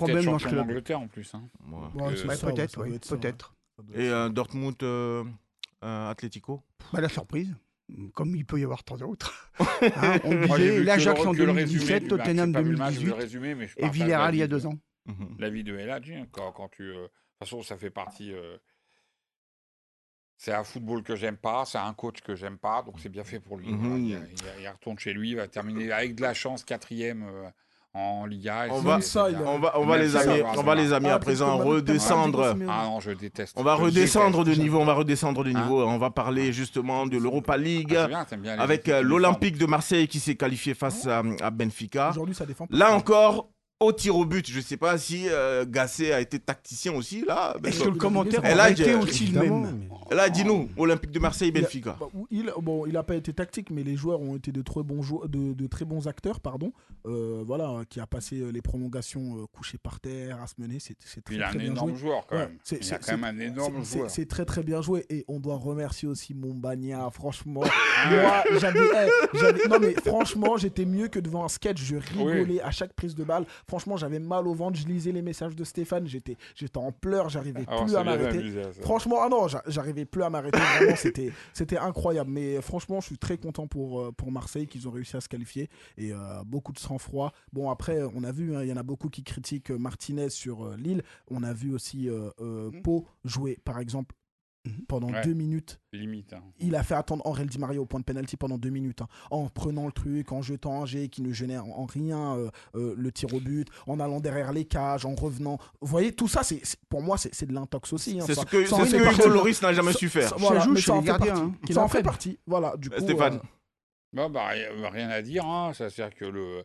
problème dans ce champion club. d'Angleterre en plus. Hein. Ouais. Euh, Ouais, ça, ouais, peut-être, ça oui, doit être ça, peut-être. Et euh, Dortmund, euh, euh, Atlético Bah, la surprise, comme il peut y avoir tant d'autres. Hein, on Moi, j'ai disait vu l'Ajax que le- en que le deux mille résumé dix-sept, du match. Tottenham J'ai pas vu le match, j'ai vu le deux mille dix-huit résumé, mais je et partage Villarreal il y a l'avis deux de- ans. L'avis de El Hadji, hein, quand, quand tu. euh, De toute façon, ça fait partie. euh, C'est un football que j'aime pas, c'est un coach que j'aime pas, donc c'est bien fait pour lui. Mhm. Voilà, il, il- il retourne chez lui, il va terminer avec de la chance quatrième euh, en Liga. et On c'est- va, c'est bien. on va, on va Même les si ça amis, va, on ça va va. les amis à présent redescendre. Ah non, je déteste. On va Je redescendre de déteste. niveau, on va redescendre de Hein niveau. On va parler justement de l'Europa League Ah, c'est bien, t'aimes bien les avec équipes euh, qui l'Olympique de Marseille qui s'est qualifié face à, à Benfica. Aujourd'hui, ça défend pas. Là encore, au tir au but, je ne sais pas si euh, Gasset a été tacticien aussi. Là, Est-ce que le commentaire Elle aurait a été dit- aussi le même Là, dis-nous, Olympique de Marseille, Il a- Benfica. bah, il, bon, il a pas été tactique, mais les joueurs ont été de très bons, jou- de, de très bons acteurs, pardon. Euh, voilà, qui a passé euh, les prolongations euh, couché par terre, à se mener, c'est c'est très, Il a très un bien énorme joué. joueur, quand même. c'est- Il a c'est- quand même un c'est- énorme c'est- joueur. C'est très très bien joué et on doit remercier aussi Mombagna. Franchement, Ah. moi j'avais, eh, j'avais- non mais franchement j'étais mieux que devant un sketch. Je rigolais à chaque prise de balle. Franchement, j'avais mal au ventre. Je lisais les messages de Stéphane. J'étais, j'étais en pleurs. J'arrivais Ah, plus ça à vient m'arrêter. d'amuser, ça. Franchement, ah non, j'a- j'arrivais plus à m'arrêter. Vraiment, c'était, c'était incroyable. Mais franchement, je suis très content pour, euh, pour Marseille qu'ils ont réussi à se qualifier et euh, beaucoup de sang-froid. Bon, après, on a vu, hein, il y en a beaucoup qui critiquent euh, Martinez sur euh, Lille. On a vu aussi euh, euh, Pau jouer, par exemple, pendant Ouais. deux minutes. Limite. hein. Il a fait attendre Angel Di Maria au point de pénalty pendant deux minutes, hein, en prenant le truc, en jetant un jet qui ne gênait en, en rien euh, euh, le tir au but, en allant derrière les cages, en revenant. Vous voyez, tout ça, c'est, c'est- pour moi, c'est, c'est de l'intox aussi. hein. C'est Ça- ce que, ça en c'est ce fait que partie. Hugo Lloris n'a jamais Ça- su faire. ça- voilà, Ça joue mais chez ça en les fait gardiens, partie. hein. Ça en fait partie. Voilà, du coup. Stéphane. euh, Bon, bah, rien rien à dire. Hein. Ça veut dire que le.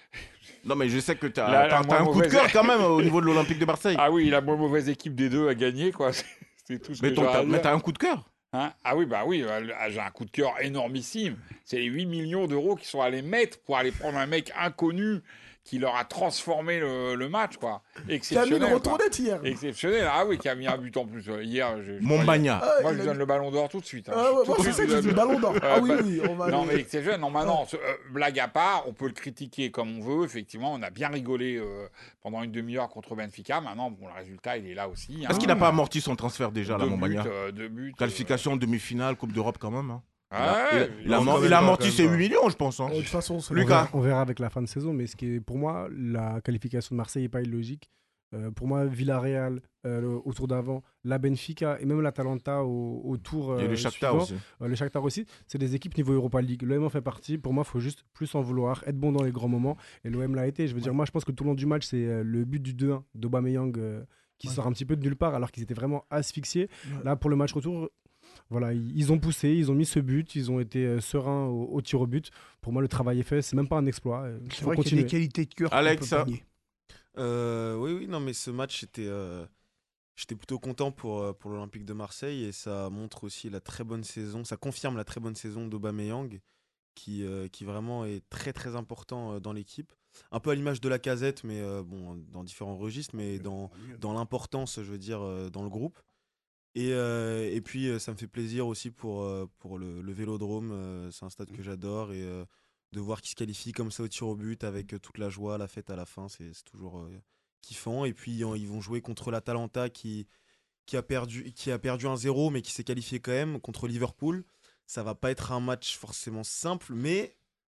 Non, mais je sais que tu as, La- la moins un coup de mauvaise- cœur quand même au niveau de l'Olympique de Marseille. Ah oui, la moins mauvaise équipe des deux a gagné, quoi. C'est- C'est tout ce mais que ton- j'ai à t'as- mais dire. t'as un coup de cœur. Hein ah oui, bah oui, euh, j'ai un coup de cœur énormissime. C'est les huit millions d'euros qu'ils sont allés mettre pour aller prendre un mec inconnu qui leur a transformé le, le match, quoi. Qui a mis Exceptionnel. une quoi. retournette hier. Exceptionnel. Ah oui, qui a mis un but en plus. euh, Hier, je, je Mombagna. croyais- Ah, Moi, il je a lui donne mis- le ballon d'or tout de suite. hein. Ah ouais, Tout moi, de c'est suite, ça je que j'ai lui dit, donne- ballon d'or. Euh, Ah oui, bah- oui, on va Non, aller- mais exceptionnel. Non, maintenant, ce- euh, blague à part, on peut le critiquer comme on veut. Effectivement, on a bien rigolé euh, pendant une demi-heure contre Benfica. Maintenant, bon, le résultat, il est là aussi. Est-ce hein. qu'il n'a pas amorti son transfert déjà, la Deux Mombagna buts, euh, deux buts, Qualification demi-finale, Coupe d'Europe quand même. hein. Il a- Ouais, il a- il il a a am- quand il même a pas, amorti quand ses même huit millions, je pense. hein. De toute façon, c'est- On Lucas. verra, on verra avec la fin de saison, mais ce qui est, pour moi, la qualification de Marseille n'est pas illogique. Euh, pour moi, Villarreal euh, le- au tour d'avant, la Benfica et même l'Atalanta au, au tour Et le euh, Shakhtar suivant, aussi. euh, le Shakhtar aussi, c'est des équipes niveau Europa League. L'O M en fait partie. Pour moi, il faut juste plus en vouloir, être bon dans les grands moments. Et l'O M l'a été. Je veux dire, moi, je pense que tout le long du match, c'est euh, le but du deux un d'Aubameyang euh, qui Ouais. sort un petit peu de nulle part alors qu'ils étaient vraiment asphyxiés. Ouais. Là, pour le match retour, voilà, ils, ils ont poussé, ils ont mis ce but, ils ont été euh, sereins au, au tir au but. Pour moi, le travail est fait. C'est même pas un exploit. euh, C'est faut vrai qu'il y a continuer. des qualités de cœur. qu'on Alex, peut panier. Euh, oui, oui, non, mais ce match, c'était, euh, j'étais plutôt content pour, euh, pour l'Olympique de Marseille et ça montre aussi la très bonne saison, ça confirme la très bonne saison d'Aubameyang qui, euh, qui vraiment est très très important euh, dans l'équipe. Un peu à l'image de Lacazette, mais euh, bon, dans différents registres, mais dans, dans l'importance, je veux dire, euh, dans le groupe. Et, euh, et puis, euh, ça me fait plaisir aussi pour, euh, pour le, le Vélodrome. euh, c'est un stade que j'adore et euh, de voir qu'il se qualifie comme ça au tir au but avec euh, toute la joie, la fête à la fin, c'est c'est toujours euh, kiffant. Et puis, euh, ils vont jouer contre l'Atalanta qui, qui, a perdu, qui a perdu un zéro, mais qui s'est qualifié quand même contre Liverpool. Ça va pas être un match forcément simple, mais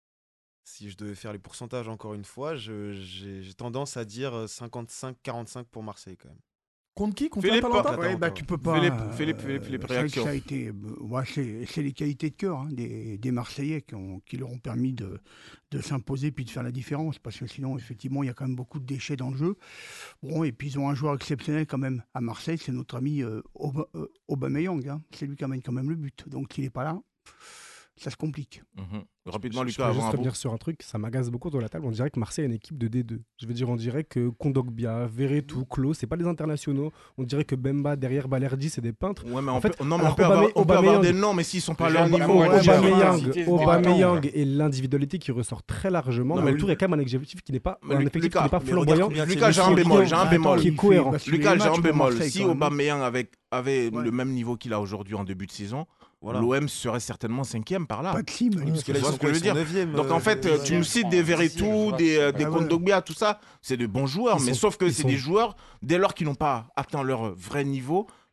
si je devais faire les pourcentages encore une fois, je- j'ai j'ai tendance à dire cinquante-cinq quarante-cinq pour Marseille quand même. Contre qui Contre Philippe, l'Atalanta Ouais, bah, tu peux pas. Philippe, euh, Philippe, Philippe, Philippe, c'est vrai que réaction. ça a été, euh, ouais, c'est, c'est les qualités de cœur hein, des, des Marseillais qui, ont, qui leur ont permis de, de s'imposer puis de faire la différence. Parce que sinon, effectivement, il y a quand même beaucoup de déchets dans le jeu. Bon, et puis ils ont un joueur exceptionnel quand même à Marseille, c'est notre ami euh, Aub- euh, Aubameyang. Hein. C'est lui qui amène quand même le but. Donc s'il n'est pas là, ça se complique. Mhm. Rapidement, Je- je Lucas, peux avant juste un bout. revenir sur un truc, ça m'agace beaucoup dans la table. On dirait que Marseille est une équipe de D deux. Je veux dire, on dirait que Kondogbia, Verretou, Klo, c'est pas des internationaux. On dirait que Bemba, derrière Balerdi, c'est des peintres. Ouais, mais en on fait, peut, non, mais on alors peut, avoir, Aubame- on peut avoir Aubameyang- des noms, mais s'ils sont pas à Déjà, leur la niveau. moitié, Aubameyang- Aubameyang, Aubameyang, c'est Aubameyang des et l'individualité qui ressort très largement. Non, Dans mais le tour, il y a quand même un objectif qui n'est pas, Mais un Lu- effectif Lucas, qui n'est pas mais flamboyant. regarde combien Lucas, j'ai un c'est bémol, Attends, j'ai un bémol. qui est il cohérent. fait basculer Lucas, les j'ai un matchs pour bémol. Marseille, Si quand même, hein. Aubameyang avec, avait Ouais. le même niveau qu'il a aujourd'hui en début de saison, Voilà. l'O M serait certainement cinquième par là. Pas de clim, à la limite. Parce que là, Tu ils vois sont ce que je veux quoi, ils dire sont neuvième, Donc en euh, fait, euh, tu me cites des Verretou, des, euh, des Ah ouais. Kondogbia, tout ça, c'est de bons joueurs, Ils mais sont- sauf que ils c'est sont- des joueurs, dès lors qu'ils n'ont pas atteint leur vrai niveau,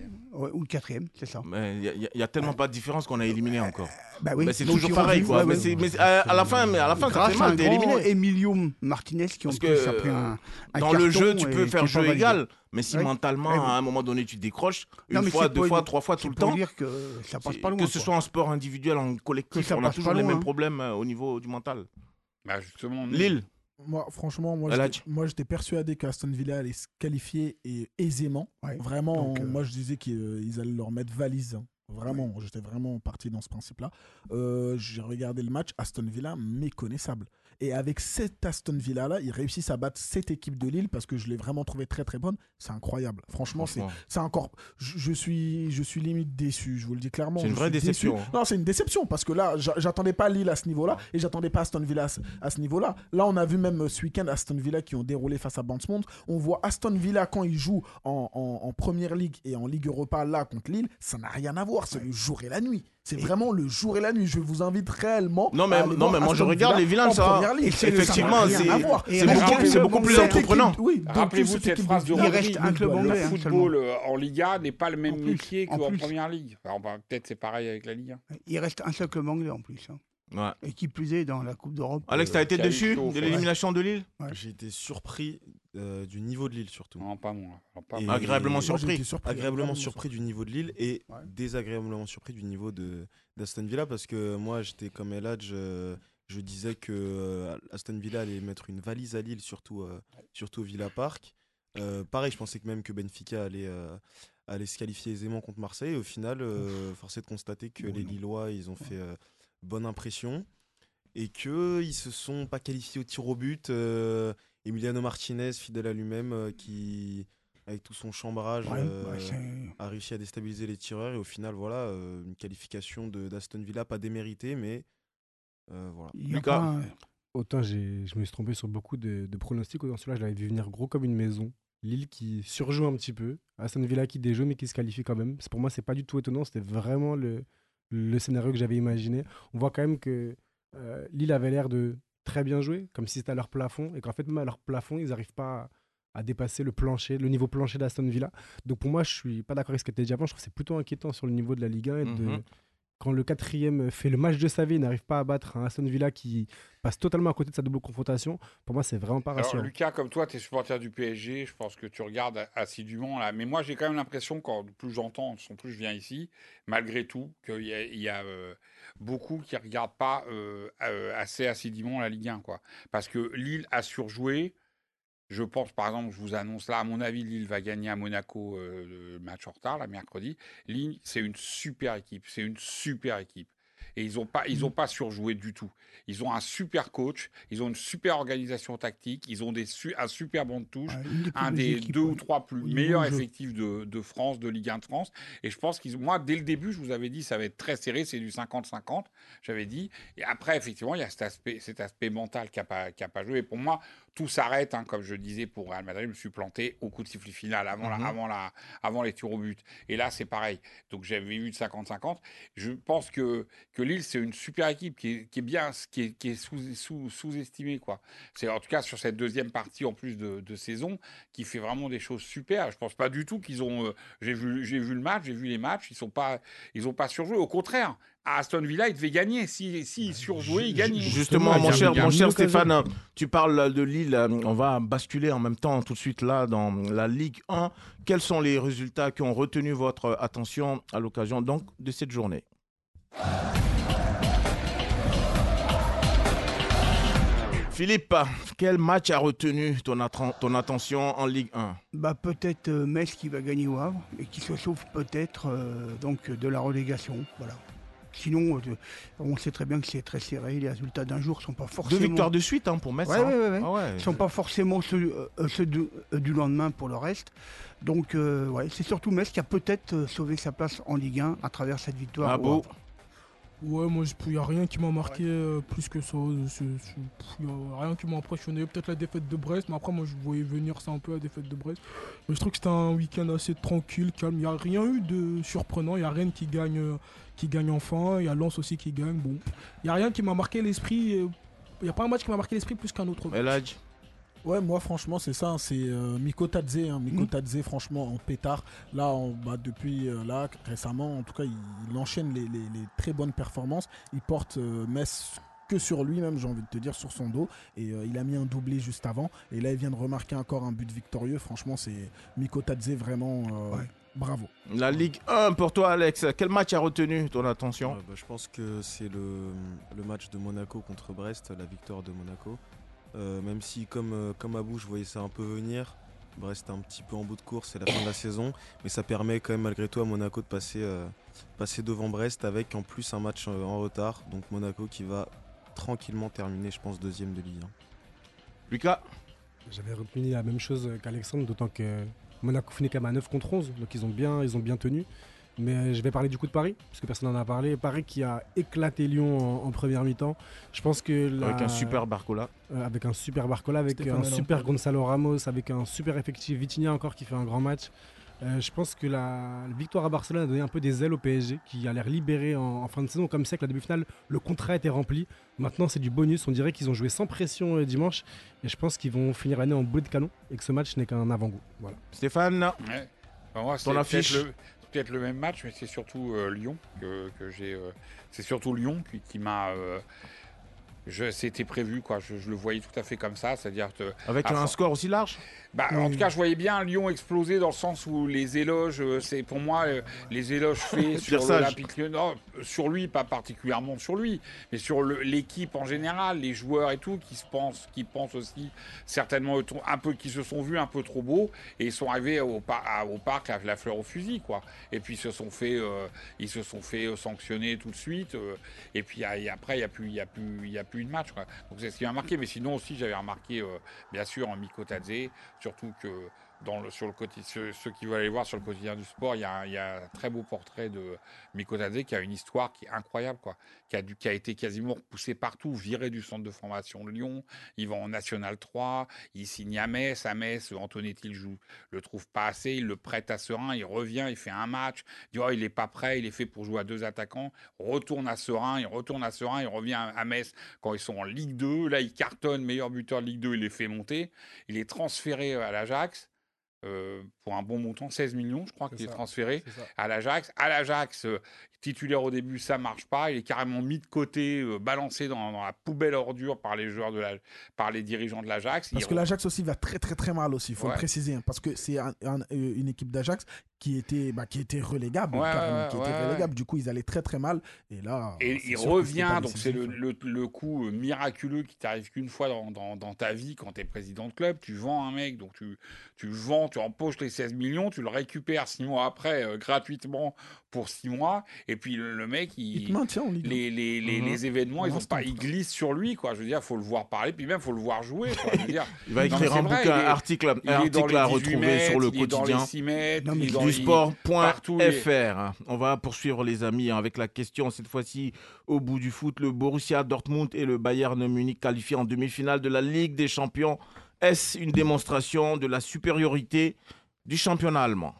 Ouais, ou le quatrième, c'est ça. Mais il n'y a, y a tellement pas de différence qu'on a éliminé encore. Bah oui, mais c'est donc toujours ils pareil, reviennent, quoi. ouais, mais ouais. c'est- mais à, à la fin, mais à la fin, ça Grâce fait à un mal, t'es grand éliminé. Emilio Martinez qui en Parce plus que a pris un, un dans le jeu, carton tu et peux qui faire est jeu pas validé. égal, mais si Ouais. mentalement, Ouais, à un moment donné, tu décroches, Non, une mais fois, c'est deux pour- fois, trois fois, tout c'est le pour temps. dire que ça passe c'est- pas loin, Que ce quoi. soit en sport individuel, en collectif, Que ça on a passe toujours pas les loin, mêmes hein. problèmes euh, au niveau du mental. Bah justement, nous- Lille. Moi, franchement, moi, El j'étais, Hadj. moi, j'étais persuadé qu'Aston Villa allait se qualifier et aisément. Ouais. Vraiment, Donc, euh, moi, je disais qu'ils allaient leur mettre valise. hein. Vraiment, j'étais vraiment parti dans ce principe-là. Euh, j'ai regardé le match, Aston Villa, méconnaissable. Et avec cet Aston Villa-là, ils réussissent à battre cette équipe de Lille parce que je l'ai vraiment trouvé très très bonne. C'est incroyable. Franchement, c'est, Franchement. c'est encore. Je, je suis, je suis limite déçu, je vous le dis clairement. C'est une Je vraie suis déception, déçu. hein. Non, c'est une déception parce que là, j'a- j'attendais pas Lille à ce niveau-là et j'attendais pas Aston Villa à ce, à ce niveau-là. Là, on a vu même euh, ce week-end Aston Villa qui ont déroulé face à Bournemouth. On voit Aston Villa quand ils jouent en, en, en Première Ligue et en Ligue Europa là contre Lille, ça n'a rien à voir. C'est le jour et la nuit. C'est vraiment le jour et la nuit. Je vous invite réellement. Non, mais, à aller non, voir mais moi je Aston regarde Villa les vilains, en ça. Première Ligue. Effectivement, Ça n'a rien c'est à voir. c'est Et beaucoup, rappelez-vous, c'est beaucoup plus cette équipe- entreprenant. Oui, donc, Rappelez-vous cette cette équipe phrase de de Villa, Il reste Rodri, un club le anglais, hein, football euh, en Liga n'est pas le même En plus, métier en qu'en plus. Première Ligue. Alors, bah, peut-être c'est pareil avec la Ligue. hein. Il reste un seul club anglais en plus. hein. Ouais. Et qui plus est dans la Coupe d'Europe. Alex, t'as euh, été qui a eu déçu chaud, de ouais. l'élimination de Lille? Ouais. J'ai été surpris euh, du niveau de Lille surtout. Non, pas moi. Alors, pas Et- moi. Agréablement Moi, j'ai surpris. été surpris. Agréablement surpris du niveau de Lille et Ouais. désagréablement surpris du niveau de d'Aston Villa parce que moi j'étais comme El Hadj, euh, je disais que euh, Aston Villa allait mettre une valise à Lille, surtout, euh, surtout au Villa Park. Euh, pareil, je pensais que même que Benfica allait, euh, allait se qualifier aisément contre Marseille. Au final, euh, force est de constater que Bon, les non. Lillois ils ont fait euh, bonne impression et qu'ils ne se sont pas qualifiés au tir au but. Euh, Emiliano Martinez, fidèle à lui-même, euh, qui, avec tout son chambrage, Ouais, euh, ouais, c'est- a réussi à déstabiliser les tireurs. Et au final, voilà, euh, une qualification de- d'Aston Villa, pas déméritée, mais euh, voilà. il y a Lucas. pas un- Autant j'ai- je me suis trompé sur beaucoup de, de pronostics, autant celui-là, je l'avais vu venir gros comme une maison. Lille qui surjoue un petit peu, Aston Villa qui déjoue mais qui se qualifie quand même. C'est- Pour moi, c'est pas du tout étonnant, c'était vraiment le, le scénario que j'avais imaginé. On voit quand même que euh, Lille avait l'air de très bien jouer, comme si c'était à leur plafond, et qu'en fait, même à leur plafond, ils n'arrivent pas à, à dépasser le plancher, le niveau plancher d'Aston Villa. Donc pour moi, je suis pas d'accord avec ce que tu as dit avant, je trouve que c'est plutôt inquiétant sur le niveau de la Ligue un et de, Mhm. quand le quatrième fait le match de sa vie, il n'arrive pas à battre un Aston Villa qui passe totalement à côté de sa double confrontation, pour moi, c'est vraiment pas Alors, rassurant. Lucas, comme toi, tu es supporter du P S G, je pense que tu regardes assidûment là. Mais moi, j'ai quand même l'impression, quand plus j'entends, plus je viens ici, malgré tout, qu'il y a, il y a euh, beaucoup qui ne regardent pas euh, euh, assez assidûment la Ligue un. Quoi. Parce que Lille a surjoué. Je pense, par exemple, je vous annonce là, à mon avis, Lille va gagner à Monaco euh, le match en retard, la mercredi. Lille, c'est une super équipe. C'est une super équipe. Et ils n'ont pas, ils ont pas surjoué du tout. Ils ont un super coach, ils ont une super organisation tactique, ils ont des su- un super banc de touche, Ouais, une des plus un belles des équipes, deux ou ouais. trois plus Au niveau meilleurs du jeu. effectifs de, de France, de Ligue un de France. Et je pense qu'ils, moi, dès le début, je vous avais dit, ça va être très serré, c'est du cinquante cinquante, j'avais dit. Et après, effectivement, il y a cet aspect, cet aspect mental qui n'a pas, qui a pas joué. Et pour moi, tout s'arrête, hein, comme je disais pour Real Madrid, je me suis planté au coup de sifflet final avant, Mhm. la, avant, la, avant les tirs au but. Et là, c'est pareil. Donc j'avais eu de cinquante cinquante. Je pense que, que Lille, c'est une super équipe qui est, qui est bien, qui est, qui est sous, sous, sous-estimée, quoi. C'est en tout cas sur cette deuxième partie en plus de, de saison qui fait vraiment des choses super. Je pense pas du tout qu'ils ont. euh, j'ai vu, j'ai vu le match, j'ai vu les matchs. Ils sont pas, ils ont pas surjoué. Au contraire, à Aston Villa, ils devaient gagner. Si, si ils surjouaient, ils gagnaient. Justement, mon Bien- cher, bien mon mieux cher que Stéphane, eux. tu parles de Lille. euh, On va basculer en même temps tout de suite là dans la Ligue un. Quels sont les résultats qui ont retenu votre attention à l'occasion donc de cette journée? Philippe, quel match a retenu ton, attren- ton attention en Ligue un? Bah, peut-être euh, Metz qui va gagner au Havre et qui se sauve peut-être euh, donc de la relégation. Voilà. Sinon, euh, on sait très bien que c'est très serré. Les résultats d'un jour ne sont pas forcément. Deux victoires de suite hein, pour Metz. Ouais, hein. ouais, ouais, ouais. Ah ouais. Ils ne sont pas forcément ceux, euh, ceux du, euh, du lendemain pour le reste. Donc, euh, ouais, c'est surtout Metz qui a peut-être euh, sauvé sa place en Ligue un à travers cette victoire. Ah au bon. Havre. Ouais, moi, il n'y a rien qui m'a marqué euh, plus que ça. Il n'y a rien qui m'a impressionné. Peut-être la défaite de Brest, mais après, moi, je voyais venir ça un peu, la défaite de Brest. Mais je trouve que c'était un week-end assez tranquille, calme. Il n'y a rien eu de surprenant. Il y a Rennes qui gagne, euh, qui gagne enfin. Il y a Lens aussi qui gagne. Bon, il n'y a rien qui m'a marqué l'esprit. Il n'y a pas un match qui m'a marqué l'esprit plus qu'un autre. El Hadj. Ouais, moi franchement c'est ça, hein, c'est euh, Miko Tadze, hein, Miko Mm. Tadze franchement en pétard. Là, on, bah, depuis euh, là récemment, en tout cas, il, il enchaîne les, les- les très bonnes performances. Il porte euh, Metz que sur lui-même, j'ai envie de te dire, sur son dos. Et euh, il a mis un doublé juste avant. Et là, il vient de remarquer encore un but victorieux. Franchement, c'est Miko Tadze vraiment euh, bravo. La Ligue un pour toi, Alex. Quel match a retenu ton attention? Euh, bah, je pense que c'est le, le match de Monaco contre Brest, la victoire de Monaco. Euh, même si, comme, euh, comme Abou, je voyais ça un peu venir. Brest est un petit peu en bout de course, c'est la fin de la saison. Mais ça permet quand même, malgré tout, à Monaco de passer, euh, passer devant Brest avec en plus un match euh, en retard. Donc Monaco qui va tranquillement terminer, je pense, deuxième de Ligue un. Lucas? J'avais retenu la même chose qu'Alexandre, d'autant que Monaco finit quand même à neuf contre onze. Donc ils ont bien, ils ont bien tenu. Mais euh, je vais parler du coup de Paris, parce que personne n'en a parlé. Paris qui a éclaté Lyon en, en première mi-temps. Je pense que la- Avec un super Barcola. Euh, avec un super Barcola, avec Stéphane un Alain. super Gonzalo Ramos, avec un super effectif Vitinha encore qui fait un grand match. Euh, je pense que la, la victoire à Barcelone a donné un peu des ailes au P S G qui a l'air libéré en, en fin de saison. Comme c'est que la demi-finale, le contrat était rempli. Maintenant, c'est du bonus. On dirait qu'ils ont joué sans pression euh, dimanche. Et je pense qu'ils vont finir l'année en boulet de canon et que ce match n'est qu'un avant-goût. Voilà. Stéphane? Ouais. Bah, moi, Ton c'est affiche? peut-être le, peut-être le même match, mais c'est surtout euh, Lyon que, que j'ai. euh, c'est surtout Lyon qui, qui m'a. euh, je, c'était prévu, quoi. Je, je le voyais tout à fait comme ça, c'est-à-dire que- Avec à un for- score aussi large? Bah, en tout cas, je voyais bien Lyon exploser dans le sens où les éloges, euh, c'est pour moi euh, les éloges faits sur Pierre Sage. l'Olympique Lyonnais, non, sur lui, pas particulièrement sur lui, mais sur le- l'équipe en général, les joueurs et tout, qui se pensent, qui pensent aussi certainement un peu, qui se sont vus un peu trop beaux et ils sont arrivés au, par- à- au parc avec la fleur au fusil, quoi. Et puis ils se sont fait, euh, ils se sont fait euh, sanctionner tout de suite. euh, et puis et après, il y a plus, il y a plus, il y a plus de match, quoi. Donc c'est ce qui m'a marqué. Mais sinon aussi, j'avais remarqué, euh, bien sûr, en Miko Tadze. Surtout que dans le, sur le côté, ceux, ceux qui veulent aller voir sur le quotidien du sport, il y a, il y a un très beau portrait de Miko Tadze qui a une histoire qui est incroyable, quoi. Qui a, dû, qui a été quasiment repoussé partout, viré du centre de formation de Lyon. Il va en National trois, il signe à Metz. À Metz, Antonetti le joue, le trouve pas assez, il le prête à Serein, il revient, il fait un match, il dit oh, il est pas prêt, il est fait pour jouer à deux attaquants, retourne à Serein, il retourne à Serein, il revient à Metz quand ils sont en Ligue deux, là il cartonne, meilleur buteur de Ligue deux, il les fait monter, il est transféré à l'Ajax. Euh, pour un bon montant, seize millions, je crois qu'il est ça, transféré c'est ça. à l'Ajax. À l'Ajax, euh, titulaire au début, ça marche pas. Il est carrément mis de côté, euh, balancé dans, dans la poubelle ordure par les joueurs de la, par les dirigeants de l'Ajax. Parce Il que re- l'Ajax aussi va très très très mal aussi, il faut Ouais. le préciser. hein, parce que c'est un- un- euh, une équipe d'Ajax qui était, bah, qui était relégable. Ouais, carrément, ouais, qui était ouais, relégable. Du coup, ils allaient très très mal. Et là, Et c'est il sûr que c'était revient, pas donc c'est décisif. le, le, le coup euh, miraculeux qui t'arrive qu'une fois dans, dans, dans ta vie quand tu es président de club. Tu vends un mec, donc tu, tu le vends, tu empoches les seize millions, tu le récupères six mois après euh, gratuitement pour six mois. Et puis le, le mec, il, Il te maintient en Ligue un. les, les, les, Mhm. les événements, ils, ont L'instant, pas, ils glissent sur lui, quoi. Je veux dire, faut le voir parler, puis même faut le voir jouer, quoi. Je veux dire, Il va non, écrire mais c'est un vrai, bouquin, il est- article, il est dans article les à dix-huit retrouver sur le mètres, il est dans quotidien les six mètres, Non, il mais est dans du les- sport point partout, il est- F R. On va poursuivre les amis avec la question cette fois-ci au bout du foot. Le Borussia Dortmund et le Bayern Munich qualifiés en demi-finale de la Ligue des Champions. Est-ce une démonstration de la supériorité du championnat allemand?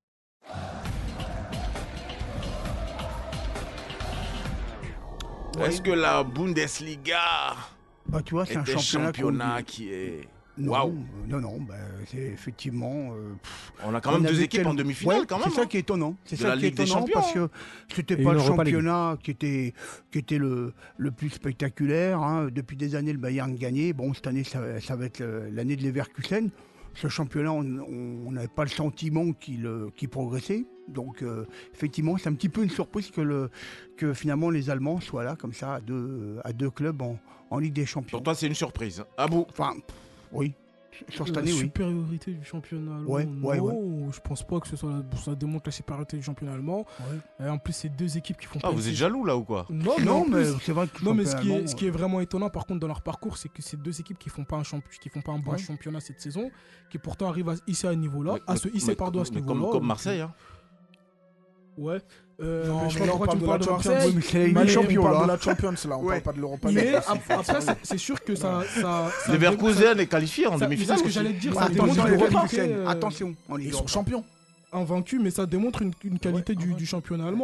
Ouais. Est-ce que la Bundesliga Bah, tu vois, c'est est un un championnat, championnat qu'on- qui est... Non, Waouh. euh, non, non, bah, c'est effectivement. euh, pff, On a quand même deux avait équipes quel- en demi-finale Ouais, quand même. C'est ça hein. qui est étonnant. C'est De ça la qui est Ligue des étonnant Champions. parce que c'était Et pas une le Europa League. championnat qui était, qui était le, le plus spectaculaire. hein. Depuis des années, le Bayern gagnait. Bon, cette année, ça, ça va être le- l'année de Leverkusen. Ce championnat, on on n'avait pas le sentiment qu'il euh, qu'il progressait. Donc, euh, effectivement, c'est un petit peu une surprise que, le, que finalement les Allemands soient là, comme ça, à deux, à deux clubs en, en Ligue des Champions. Pour toi, c'est une surprise. À bout. Enfin, pff, oui. Sur cette La année, oui. supériorité du championnat allemand. Ouais, ouais, non, je pense pas que ce soit la- ça démontre la supériorité du championnat allemand. Et en plus, c'est deux équipes qui font Ah, pas vous une êtes saison- jaloux là ou quoi? Non, mais, Non, en mais plus- c'est vrai que le non, mais ce qui, est, championnat ce qui est vraiment étonnant, par contre, dans leur parcours, c'est que c'est deux équipes qui font pas un champ- qui font pas un bon Ouais. championnat cette saison, qui pourtant arrivent à se hisser à ce niveau-là, Mais- à se hisser mais- pardon à ce mais niveau-là. comme, comme Marseille. Hein. Ouais. Euh, Non, mais mais je là, vois on pourquoi parle tu de me parles la de Champions. Marseille. Oui, mais c'est la Ligue mais- des On Champions, parle là. de la Champions là, on Ouais. parle pas de l'Europa League. Mais aussi, ap- après, c'est- c'est sûr que ça. ça, ça Leverkusen est qualifié en ça- demi-finale. C'est ce que aussi. j'allais te dire. Ouais, Ça attention, démontre les le Leverkusen, remarqué, euh, attention, en Ligue Ils sont Europa. champions. invaincu, mais ça démontre une, une qualité du, du championnat allemand.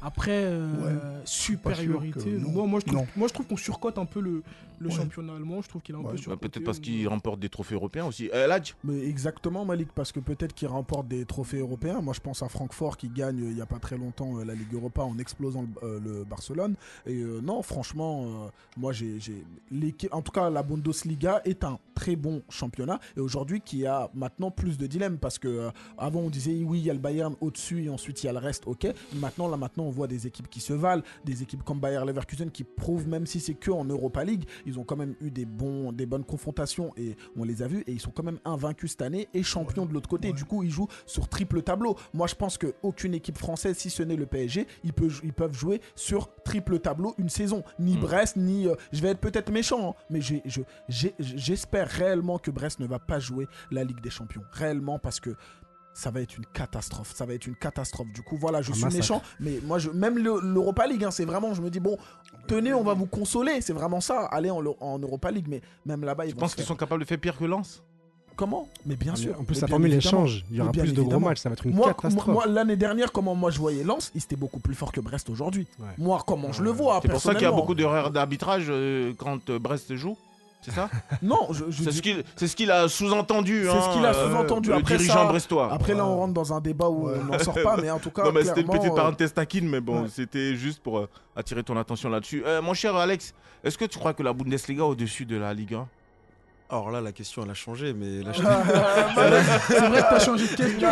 Après, euh, Ouais, supériorité. que- non. Moi, moi, je trouve, Non. moi, je trouve qu'on surcote un peu le, le Ouais. championnat allemand. Je trouve qu'il est un Ouais. peu Bah, surcoté. peut-être parce qu'il remporte des trophées européens aussi. Euh, Ladj Mais exactement, Malik, parce que peut-être qu'il remporte des trophées européens. Moi, je pense à Francfort qui gagne euh, il n'y a pas très longtemps euh, la Ligue Europa en explosant le, euh, le Barcelone. Et euh, non, franchement, euh, moi, j'ai, j'ai l'équipe- en tout cas, la Bundesliga est un très bon championnat. Et aujourd'hui, qui a maintenant plus de dilemmes parce que euh, avant, on disait oui, il y a le Bayern au-dessus et ensuite il y a le reste, ok. Maintenant, là, maintenant, on voit des équipes qui se valent, des équipes comme Bayer Leverkusen qui prouvent, même si c'est que en Europa League, ils ont quand même eu des bons, des bonnes confrontations et on les a vus et ils sont quand même invaincus cette année et champions de l'autre côté. Du coup, ils jouent sur triple tableau. Moi, je pense qu'aucune équipe française, si ce n'est le P S G, ils peuvent, ils peuvent jouer sur triple tableau une saison. Ni Mm. Brest, ni. euh, je vais être peut-être méchant, hein, mais j'ai, je, j'ai- j'espère réellement que Brest ne va pas jouer la Ligue des Champions. Réellement, parce que. Ça va être une catastrophe, ça va être une catastrophe. Du coup, voilà, je Un suis massacre. méchant, mais moi, je, même le- l'Europa League, hein, c'est vraiment, je me dis, bon, tenez, on va vous consoler, c'est vraiment ça, allez en, en Europa League, mais même là-bas, ils Je vont pense se qu'ils faire- sont capables de faire pire que Lens. Comment? Mais bien Ah, sûr. en plus, mais la bien formule, elle évidemment. change. Il y aura Mais bien plus de gros évidemment. matchs, ça va être une moi, catastrophe. Moi, l'année dernière, comment moi je voyais Lens, ils étaient beaucoup plus forts que Brest aujourd'hui. Moi, comment je le vois, C'est pour ça qu'il y a personnellement. beaucoup d'erreurs d'arbitrage euh, quand euh, Brest joue. C'est ça? Non, je, je c'est dis- ce qu'il c'est ce qu'il a sous-entendu. C'est hein, ce qu'il a euh, sous-entendu. Le Après dirigeant ça, brestois. Après là, on rentre dans un débat où on n'en sort pas, mais en tout cas, Non, mais c'était une clairement, petite euh, parenthèse taquine, mais bon, ouais. c'était juste pour euh, attirer ton attention là-dessus. Euh, mon cher Alex, est-ce que tu crois que la Bundesliga est au-dessus de la Ligue un? Alors là, la question, elle a changé, mais là, je C'est vrai que t'as changé de question.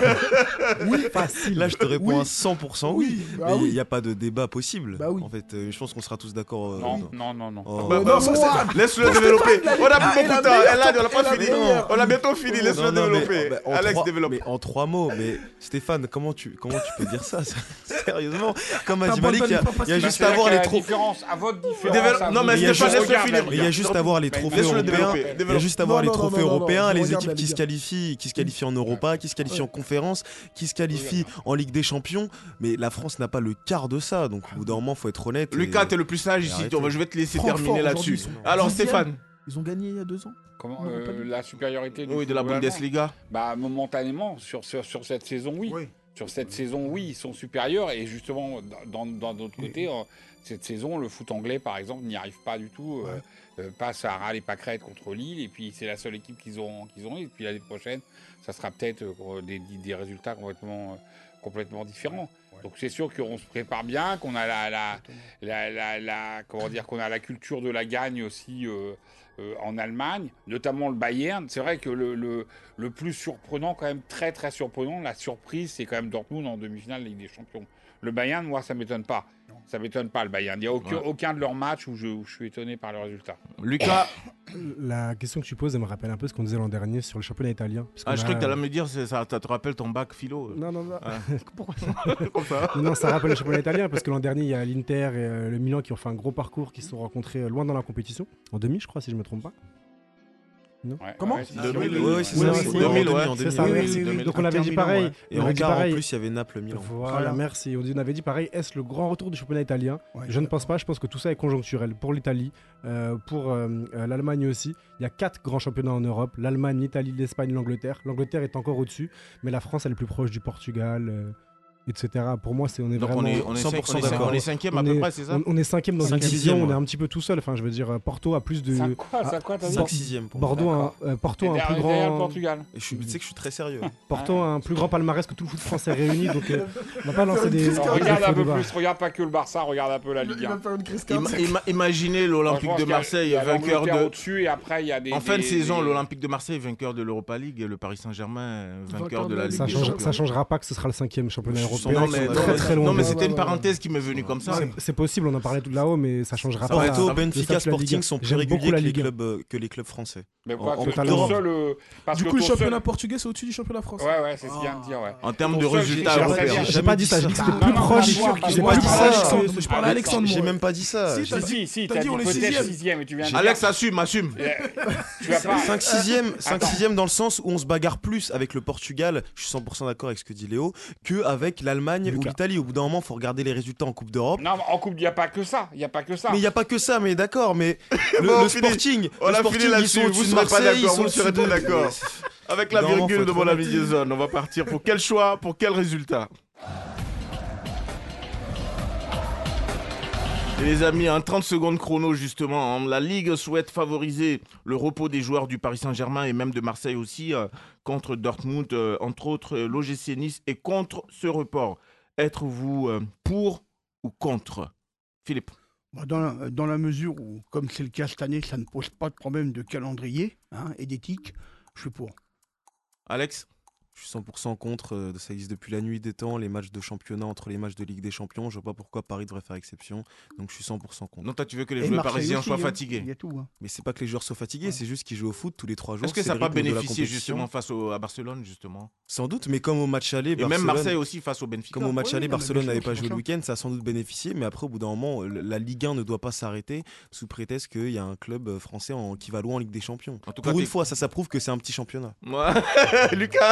Oui, facile. Là, je te réponds Oui. à cent pour cent oui. Bah mais il oui. n'y a pas de débat possible. En fait, euh, je pense qu'on sera tous d'accord. euh, Non, dans- non, non, non. Oh. Bah, bah, ça, c'est- Laisse-le développer. On a plus beaucoup de temps. Elle a, on a pas fini. On a bientôt fini. Laisse-le Non, non, mais, développer. bah, en Alex, trois- développe. mais en trois mots, mais Stéphane, comment tu, comment tu peux dire ça sérieusement? Comme a dit T'abandonnes Malik, il y a, pas il y a parce juste que- à voir quelle est les la trophées. différence, à votre différence, Développe- à non, vous. mais Il y a Stéphane, juste- laisse-le finir. il y a juste à voir les trophées Laisse-le européens. développer. Il y a Développe. juste à voir Non, les non, trophées non, non, non, européens, je les regarde équipes la qui se Ligue un. qualifient, qui se qualifient en Europa, qui se qualifient en conférence, qui se qualifient en Ligue des Champions. Mais la France n'a pas le quart de ça, donc au bout d'un moment, faut être honnête. Lucas, et- t'es le plus sage et ici. arrêtez. On va- Je vais te laisser Francfort, terminer aujourd'hui, là-dessus. ils sont Alors, dixième. Stéphane. Ils ont gagné il y a deux ans. Comment, Non, euh, pas du- la supériorité du Oui, de la football allemand. Bundesliga. Bah, momentanément, sur, sur, sur cette saison, oui. Sur cette saison, oui, ils sont supérieurs. Et justement, dans, dans d'autre côté, euh, cette saison, le foot anglais, par exemple, n'y arrive pas du tout. euh, euh, passe à ras les pâquerettes contre Lille. Et puis, c'est la seule équipe qu'ils ont, qu'ils ont. Et puis, l'année prochaine, ça sera peut-être euh, des, des résultats complètement, euh, complètement différents. Donc, c'est sûr qu'on se prépare bien, qu'on a la, la, la, la, la- comment dire, qu'on a la culture de la gagne aussi. euh, Euh, en Allemagne, notamment le Bayern. C'est vrai que le, le, le plus surprenant, quand même très très surprenant, la surprise, c'est quand même Dortmund en demi-finale de Ligue des Champions. Le Bayern, moi, ça m'étonne pas. Ça m'étonne pas, le Bayern. Il n'y a aucun, Ouais. aucun de leurs matchs où je, où je suis étonné par le résultat. Lucas. La question que tu poses, elle me rappelle un peu ce qu'on disait l'an dernier sur le championnat italien. parce Ah, qu'on je a- croyais que t'allais me dire, c'est- ça, ça te rappelle ton bac philo. Non, non, non. Ah. Pourquoi Comme ça. Non, ça rappelle le championnat italien parce que l'an dernier, il y a l'Inter et euh, le Milan qui ont fait un gros parcours, qui se sont rencontrés euh, loin dans la compétition. En demi, je crois, si je ne me trompe pas. Non Ouais, Comment ouais, c'est deux sûr. mille, oui, oui, c'est Oui, ça, oui, c'est oui, deux mille, oui, ouais, en c'est deux ça, mille, oui, oui, oui, c'est oui. deux mille. Donc on avait dit Inter pareil. Milan, ouais. Et on en avait dit quart, en pareil. plus, il y avait Naples-Milan. Voilà, Voilà. merci. On dit- on avait dit pareil, est-ce le grand retour du championnat italien? Ouais, Je ne pense pas, je pense que tout ça est conjoncturel. Pour l'Italie, euh, pour euh, euh, l'Allemagne aussi, il y a quatre grands championnats en Europe, l'Allemagne, l'Italie, l'Espagne, l'Angleterre. L'Angleterre est encore au-dessus, mais la France elle est plus proche du Portugal, euh, et cetera. Pour moi, c'est on est Donc vraiment on est, on est, cent cinq- pour cent on est, cinq- d'accord. on est cinquième à On peu est- près, c'est ça? on, on est cinquième dans une Cinq, division, sixième, on est ouais. un petit peu tout seul. Enfin, je veux dire, euh, Porto a plus de... Ça quoi, ça quoi, t'as dit cinq sixième pour moi. Bordeaux, a, euh, Porto a un Derrière- plus derrière le grand... Portugal. Et je suis- tu sais que je suis très sérieux. Porto a un plus grand palmarès que tout le foot français réuni, donc euh, on va pas lancer des... Alors, des regarde faux un peu débats. plus, regarde pas que le Barça, regarde un peu la Ligue Il va un. faire une crise Ima- cardiaque. ima- imaginez l'Olympique Franchement, de il y a- Marseille, il y a vainqueur l'Angleterre de. au-dessus, et après, il y a des. En fin de des- saison, des- l'Olympique de Marseille, vainqueur de l'Europa League, et le Paris Saint-Germain, vainqueur de la Ligue Ça, des change, Champions. ça changera pas que ce sera le cinquième championnat Je suis européen. Non, Ils mais, sont non, très mais- très loin. non, mais de- c'était une parenthèse qui m'est venue comme ça. C'est- C'est possible, on en parlait tout là-haut, mais ça changera Ça pas. Porto, la- le Benfica, statut de la Ligue un. Sporting sont plus J'aime beaucoup réguliers la que les Ligue un. clubs, euh, que les clubs français. Mais En- quoi, en que Coupe ton d'Europe. seul, euh, parce Du que coup, le ton championnat seul- portugais, c'est au-dessus du championnat français. Ouais, ouais, c'est ce qu'il vient de dire, ouais. En termes Ton de seul, résultats j'ai- j'ai européens. jamais- J'ai pas dit ça, j'ai dit que c'était Non, plus non, proche. non, non, non, J'ai non, pas non, dit non, ça. Alexandre, je parle à Alex, Alexandre. J'ai moi. même pas dit ça. Si, J'ai- t'as Si, dit- si, t'as t'as dit dit on est peut-être sixième. sixième, et tu viens de Alex, dire- assume, assume. Eh, Tu vas pas. cinq sixième cinq Attends. sixième dans le sens où on se bagarre plus avec le Portugal, je suis cent pour cent d'accord avec ce que dit Léo, que avec l'Allemagne ou Lucas. l'Italie. Au bout d'un moment, il faut regarder les résultats en Coupe d'Europe. Non, mais en coupe, il n'y a pas que ça. Il n'y a pas que ça. Mais il n'y a pas que ça, mais d'accord, mais le, Bon, on le finit. Sporting, On le a Sporting, fini ils là-dessus. sont Vous au-dessus de serez pas Marseille, ils d'accord, sont vous serez au-dessus de... pas d'accord. Avec la Non, faut virgule être devant la honnête. mi-zone, on va partir pour quel choix, pour quel résultat? Et les amis, en trente secondes chrono justement, hein, la Ligue souhaite favoriser le repos des joueurs du Paris Saint-Germain et même de Marseille aussi, euh, contre Dortmund, euh, entre autres euh, l'O G C Nice, et contre ce report. Êtes-vous euh, pour ou contre? Philippe? Dans la, dans la mesure où, comme c'est le cas cette année, ça ne pose pas de problème de calendrier hein, et d'éthique, je suis pour. Alex? Je suis cent pour cent contre, euh, ça existe depuis la nuit des temps, les matchs de championnat entre les matchs de Ligue des Champions, je vois pas pourquoi Paris devrait faire exception, donc je suis cent pour cent contre. Non, toi tu veux que les et joueurs Marseille parisiens aussi, soient hein. fatigués. Il y a tout. Hein. Mais c'est pas que les joueurs soient fatigués, ouais. c'est juste qu'ils jouent au foot tous les trois jours. Est-ce que ça n'a pas bénéficié justement face au, à Barcelone justement? Sans doute, mais comme au match aller, et Barcelone, même Marseille aussi face au Benfica. Comme au match oui, aller, oui, Barcelone n'avait pas chose, joué le week-end, ça a sans doute bénéficié, mais après au bout d'un moment, la Ligue un ne doit pas s'arrêter sous prétexte qu'il y a un club français en, qui va loin en Ligue des Champions. En tout Pour cas, une fois, ça, ça prouve que c'est un petit championnat. Ouais. Lucas.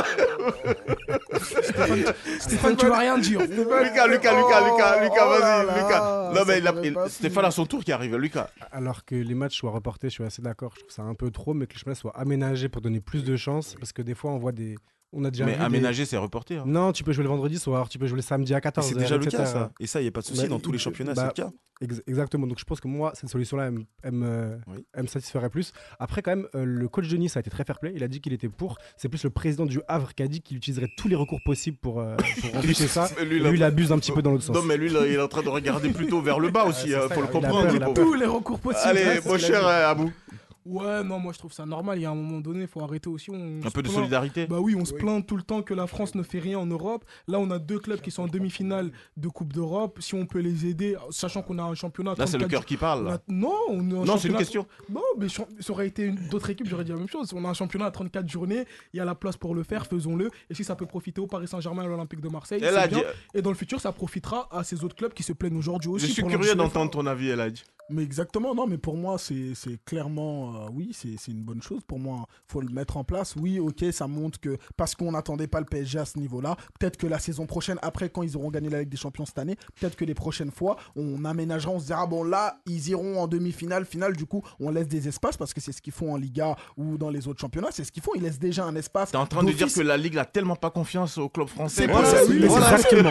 Stéphane, tu vas rien dire. Lucas, Lucas, Lucas, Lucas, Lucas, vas-y, Lucas. Non, mais il a, il, Stéphane a son tour qui arrive, Lucas. Alors que les matchs soient reportés, je suis assez d'accord. Je trouve ça un peu trop, mais que le chemin soit aménagé pour donner plus de chances. Parce que des fois, on voit des. On a déjà mais aménager, des... c'est reporté. Hein. Non, tu peux jouer le vendredi soir, tu peux jouer le samedi à quatorze heures. C'est déjà le cas, ça. Et ça, il n'y a pas de souci. Bah, dans tous les championnats, bah, c'est le cas. Ex- exactement. Donc je pense que moi, cette solution-là, elle, elle, me, oui. elle me satisferait plus. Après, quand même, euh, le coach de Nice a été très fair play. Il a dit qu'il était pour. C'est plus le président du Havre qui a dit qu'il utiliserait tous les recours possibles pour, euh, pour empêcher ça. Lui, lui il abuse un petit peu dans l'autre sens. Non, mais lui, là, il est en train de regarder plutôt vers le bas aussi. Il euh, faut le comprendre. Peur, tous les recours possibles. Allez, mon cher Abou. Ouais, non, moi je trouve ça normal. Il y a un moment donné, il faut arrêter aussi. On un peu de plaint. solidarité. Bah oui, on oui. se plaint tout le temps que la France ne fait rien en Europe. Là, on a deux clubs qui sont en demi-finale de Coupe d'Europe. Si on peut les aider, sachant qu'on a un championnat. Là, c'est le cœur qui parle. A... Non, on a un non, championnat... c'est une question. Non, mais ça aurait été une... d'autres équipes, j'aurais dit la même chose. On a un championnat à trente-quatre journées. Il y a la place pour le faire, faisons-le. Et si ça peut profiter au Paris Saint-Germain et à l'Olympique de Marseille, c'est bien. Dit... Et dans le futur, ça profitera à ces autres clubs qui se plaignent aujourd'hui aussi. Je suis curieux d'entendre ton avis, Eladj. Mais exactement, non, mais pour moi, c'est clairement, euh, oui, c'est une bonne chose. Pour moi, il faut le mettre en place. Oui, ok, ça montre que, parce qu'on n'attendait pas le P S G à ce niveau-là, peut-être que la saison prochaine, après, quand ils auront gagné la Ligue des Champions cette année, peut-être que les prochaines fois, on aménagera, on se dira, bon, là, ils iront en demi-finale, finale, du coup, on laisse des espaces, parce que c'est ce qu'ils font en Liga ou dans les autres championnats, c'est ce qu'ils font, ils laissent déjà un espace. T'es en train de dire que la Ligue n'a tellement pas confiance au club français. C'est voilà, oui, exactement.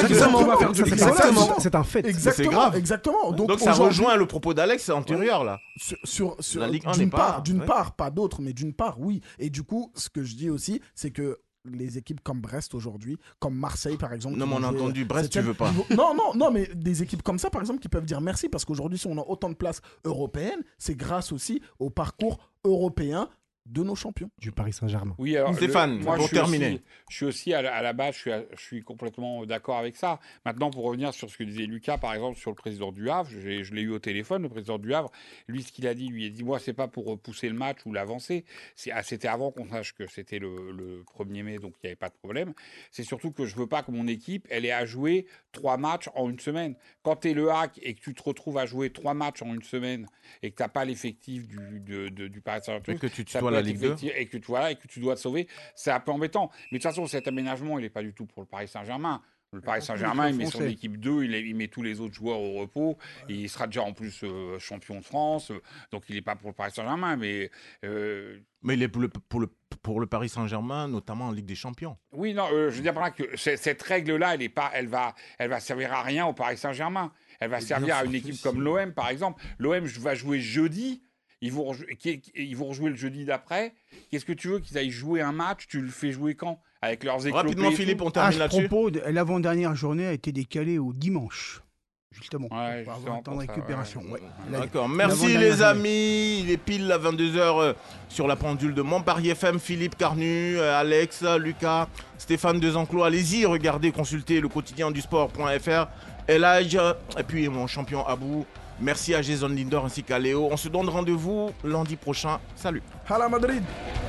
C'est un fait. C'est grave. Exactement. Donc, Donc ça rejoint le propos d'Alex antérieur, ouais. là. Sur, sur, sur la Ligue un d'une n'est part, pas... d'une ouais. part, pas d'autres, mais d'une part, oui. Et du coup, ce que je dis aussi, c'est que les équipes comme Brest aujourd'hui, comme Marseille par exemple. Non, mais on a entendu Brest, tu veux pas. Non, non, non, mais des équipes comme ça par exemple qui peuvent dire merci parce qu'aujourd'hui, si on a autant de places européennes, c'est grâce aussi au parcours européen de nos champions. Du Paris Saint-Germain. Oui, alors, Stéphane, le, moi, pour je terminer. Aussi, je suis aussi à la, à la base, je suis, à, je suis complètement d'accord avec ça. Maintenant, pour revenir sur ce que disait Lucas, par exemple, sur le président du Havre, je, je l'ai eu au téléphone, le président du Havre, lui, ce qu'il a dit, lui, il a dit, moi, c'est pas pour repousser le match ou l'avancer. C'était avant qu'on sache que c'était le, le premier mai, donc il n'y avait pas de problème. C'est surtout que je veux pas que mon équipe, elle ait à jouer trois matchs en une semaine. Quand tu es le hack et que tu te retrouves à jouer trois matchs en une semaine et que tu n'as pas l'effectif du, de, de, du Paris Saint-Germain, que tu tutoies la Ligue deux. Et que tu voilà, et que tu dois te sauver, c'est un peu embêtant. Mais de toute façon, cet aménagement, il n'est pas du tout pour le Paris Saint-Germain. Le Paris Saint-Germain, il met son équipe deux, il, il met tous les autres joueurs au repos. Et il sera déjà en plus euh, champion de France. Euh, donc il n'est pas pour le Paris Saint-Germain, mais. Euh... Mais il est pour le, pour, le, pour le Paris Saint-Germain, notamment en Ligue des Champions. Oui, non, euh, je veux dire par là que cette règle-là, elle, est pas, elle, va, elle va servir à rien au Paris Saint-Germain. Elle va et servir à une équipe aussi. Comme l'O M, par exemple. L'O M va jouer jeudi. Ils vont, rejouer, ils vont rejouer le jeudi d'après. Qu'est-ce que tu veux qu'ils aillent jouer un match? Tu le fais jouer quand? Avec leurs éclopés. Rapidement, Philippe, on termine là-dessus. À ce propos, l'avant-dernière journée a été décalée au dimanche. Justement, ouais, pour avoir un temps de récupération. Ouais. Ouais. D'accord, merci les amis. Il est pile à vingt-deux heures euh, sur la pendule de Montpellier F M. Philippe Carnu, euh, Alex, Lucas, Stéphane Desenclos. Allez-y, regardez, consultez le quotidien du sport.fr. Eladj, et puis mon champion Abou. Merci à Jason Lindor ainsi qu'à Léo. On se donne rendez-vous lundi prochain. Salut. Hala Madrid.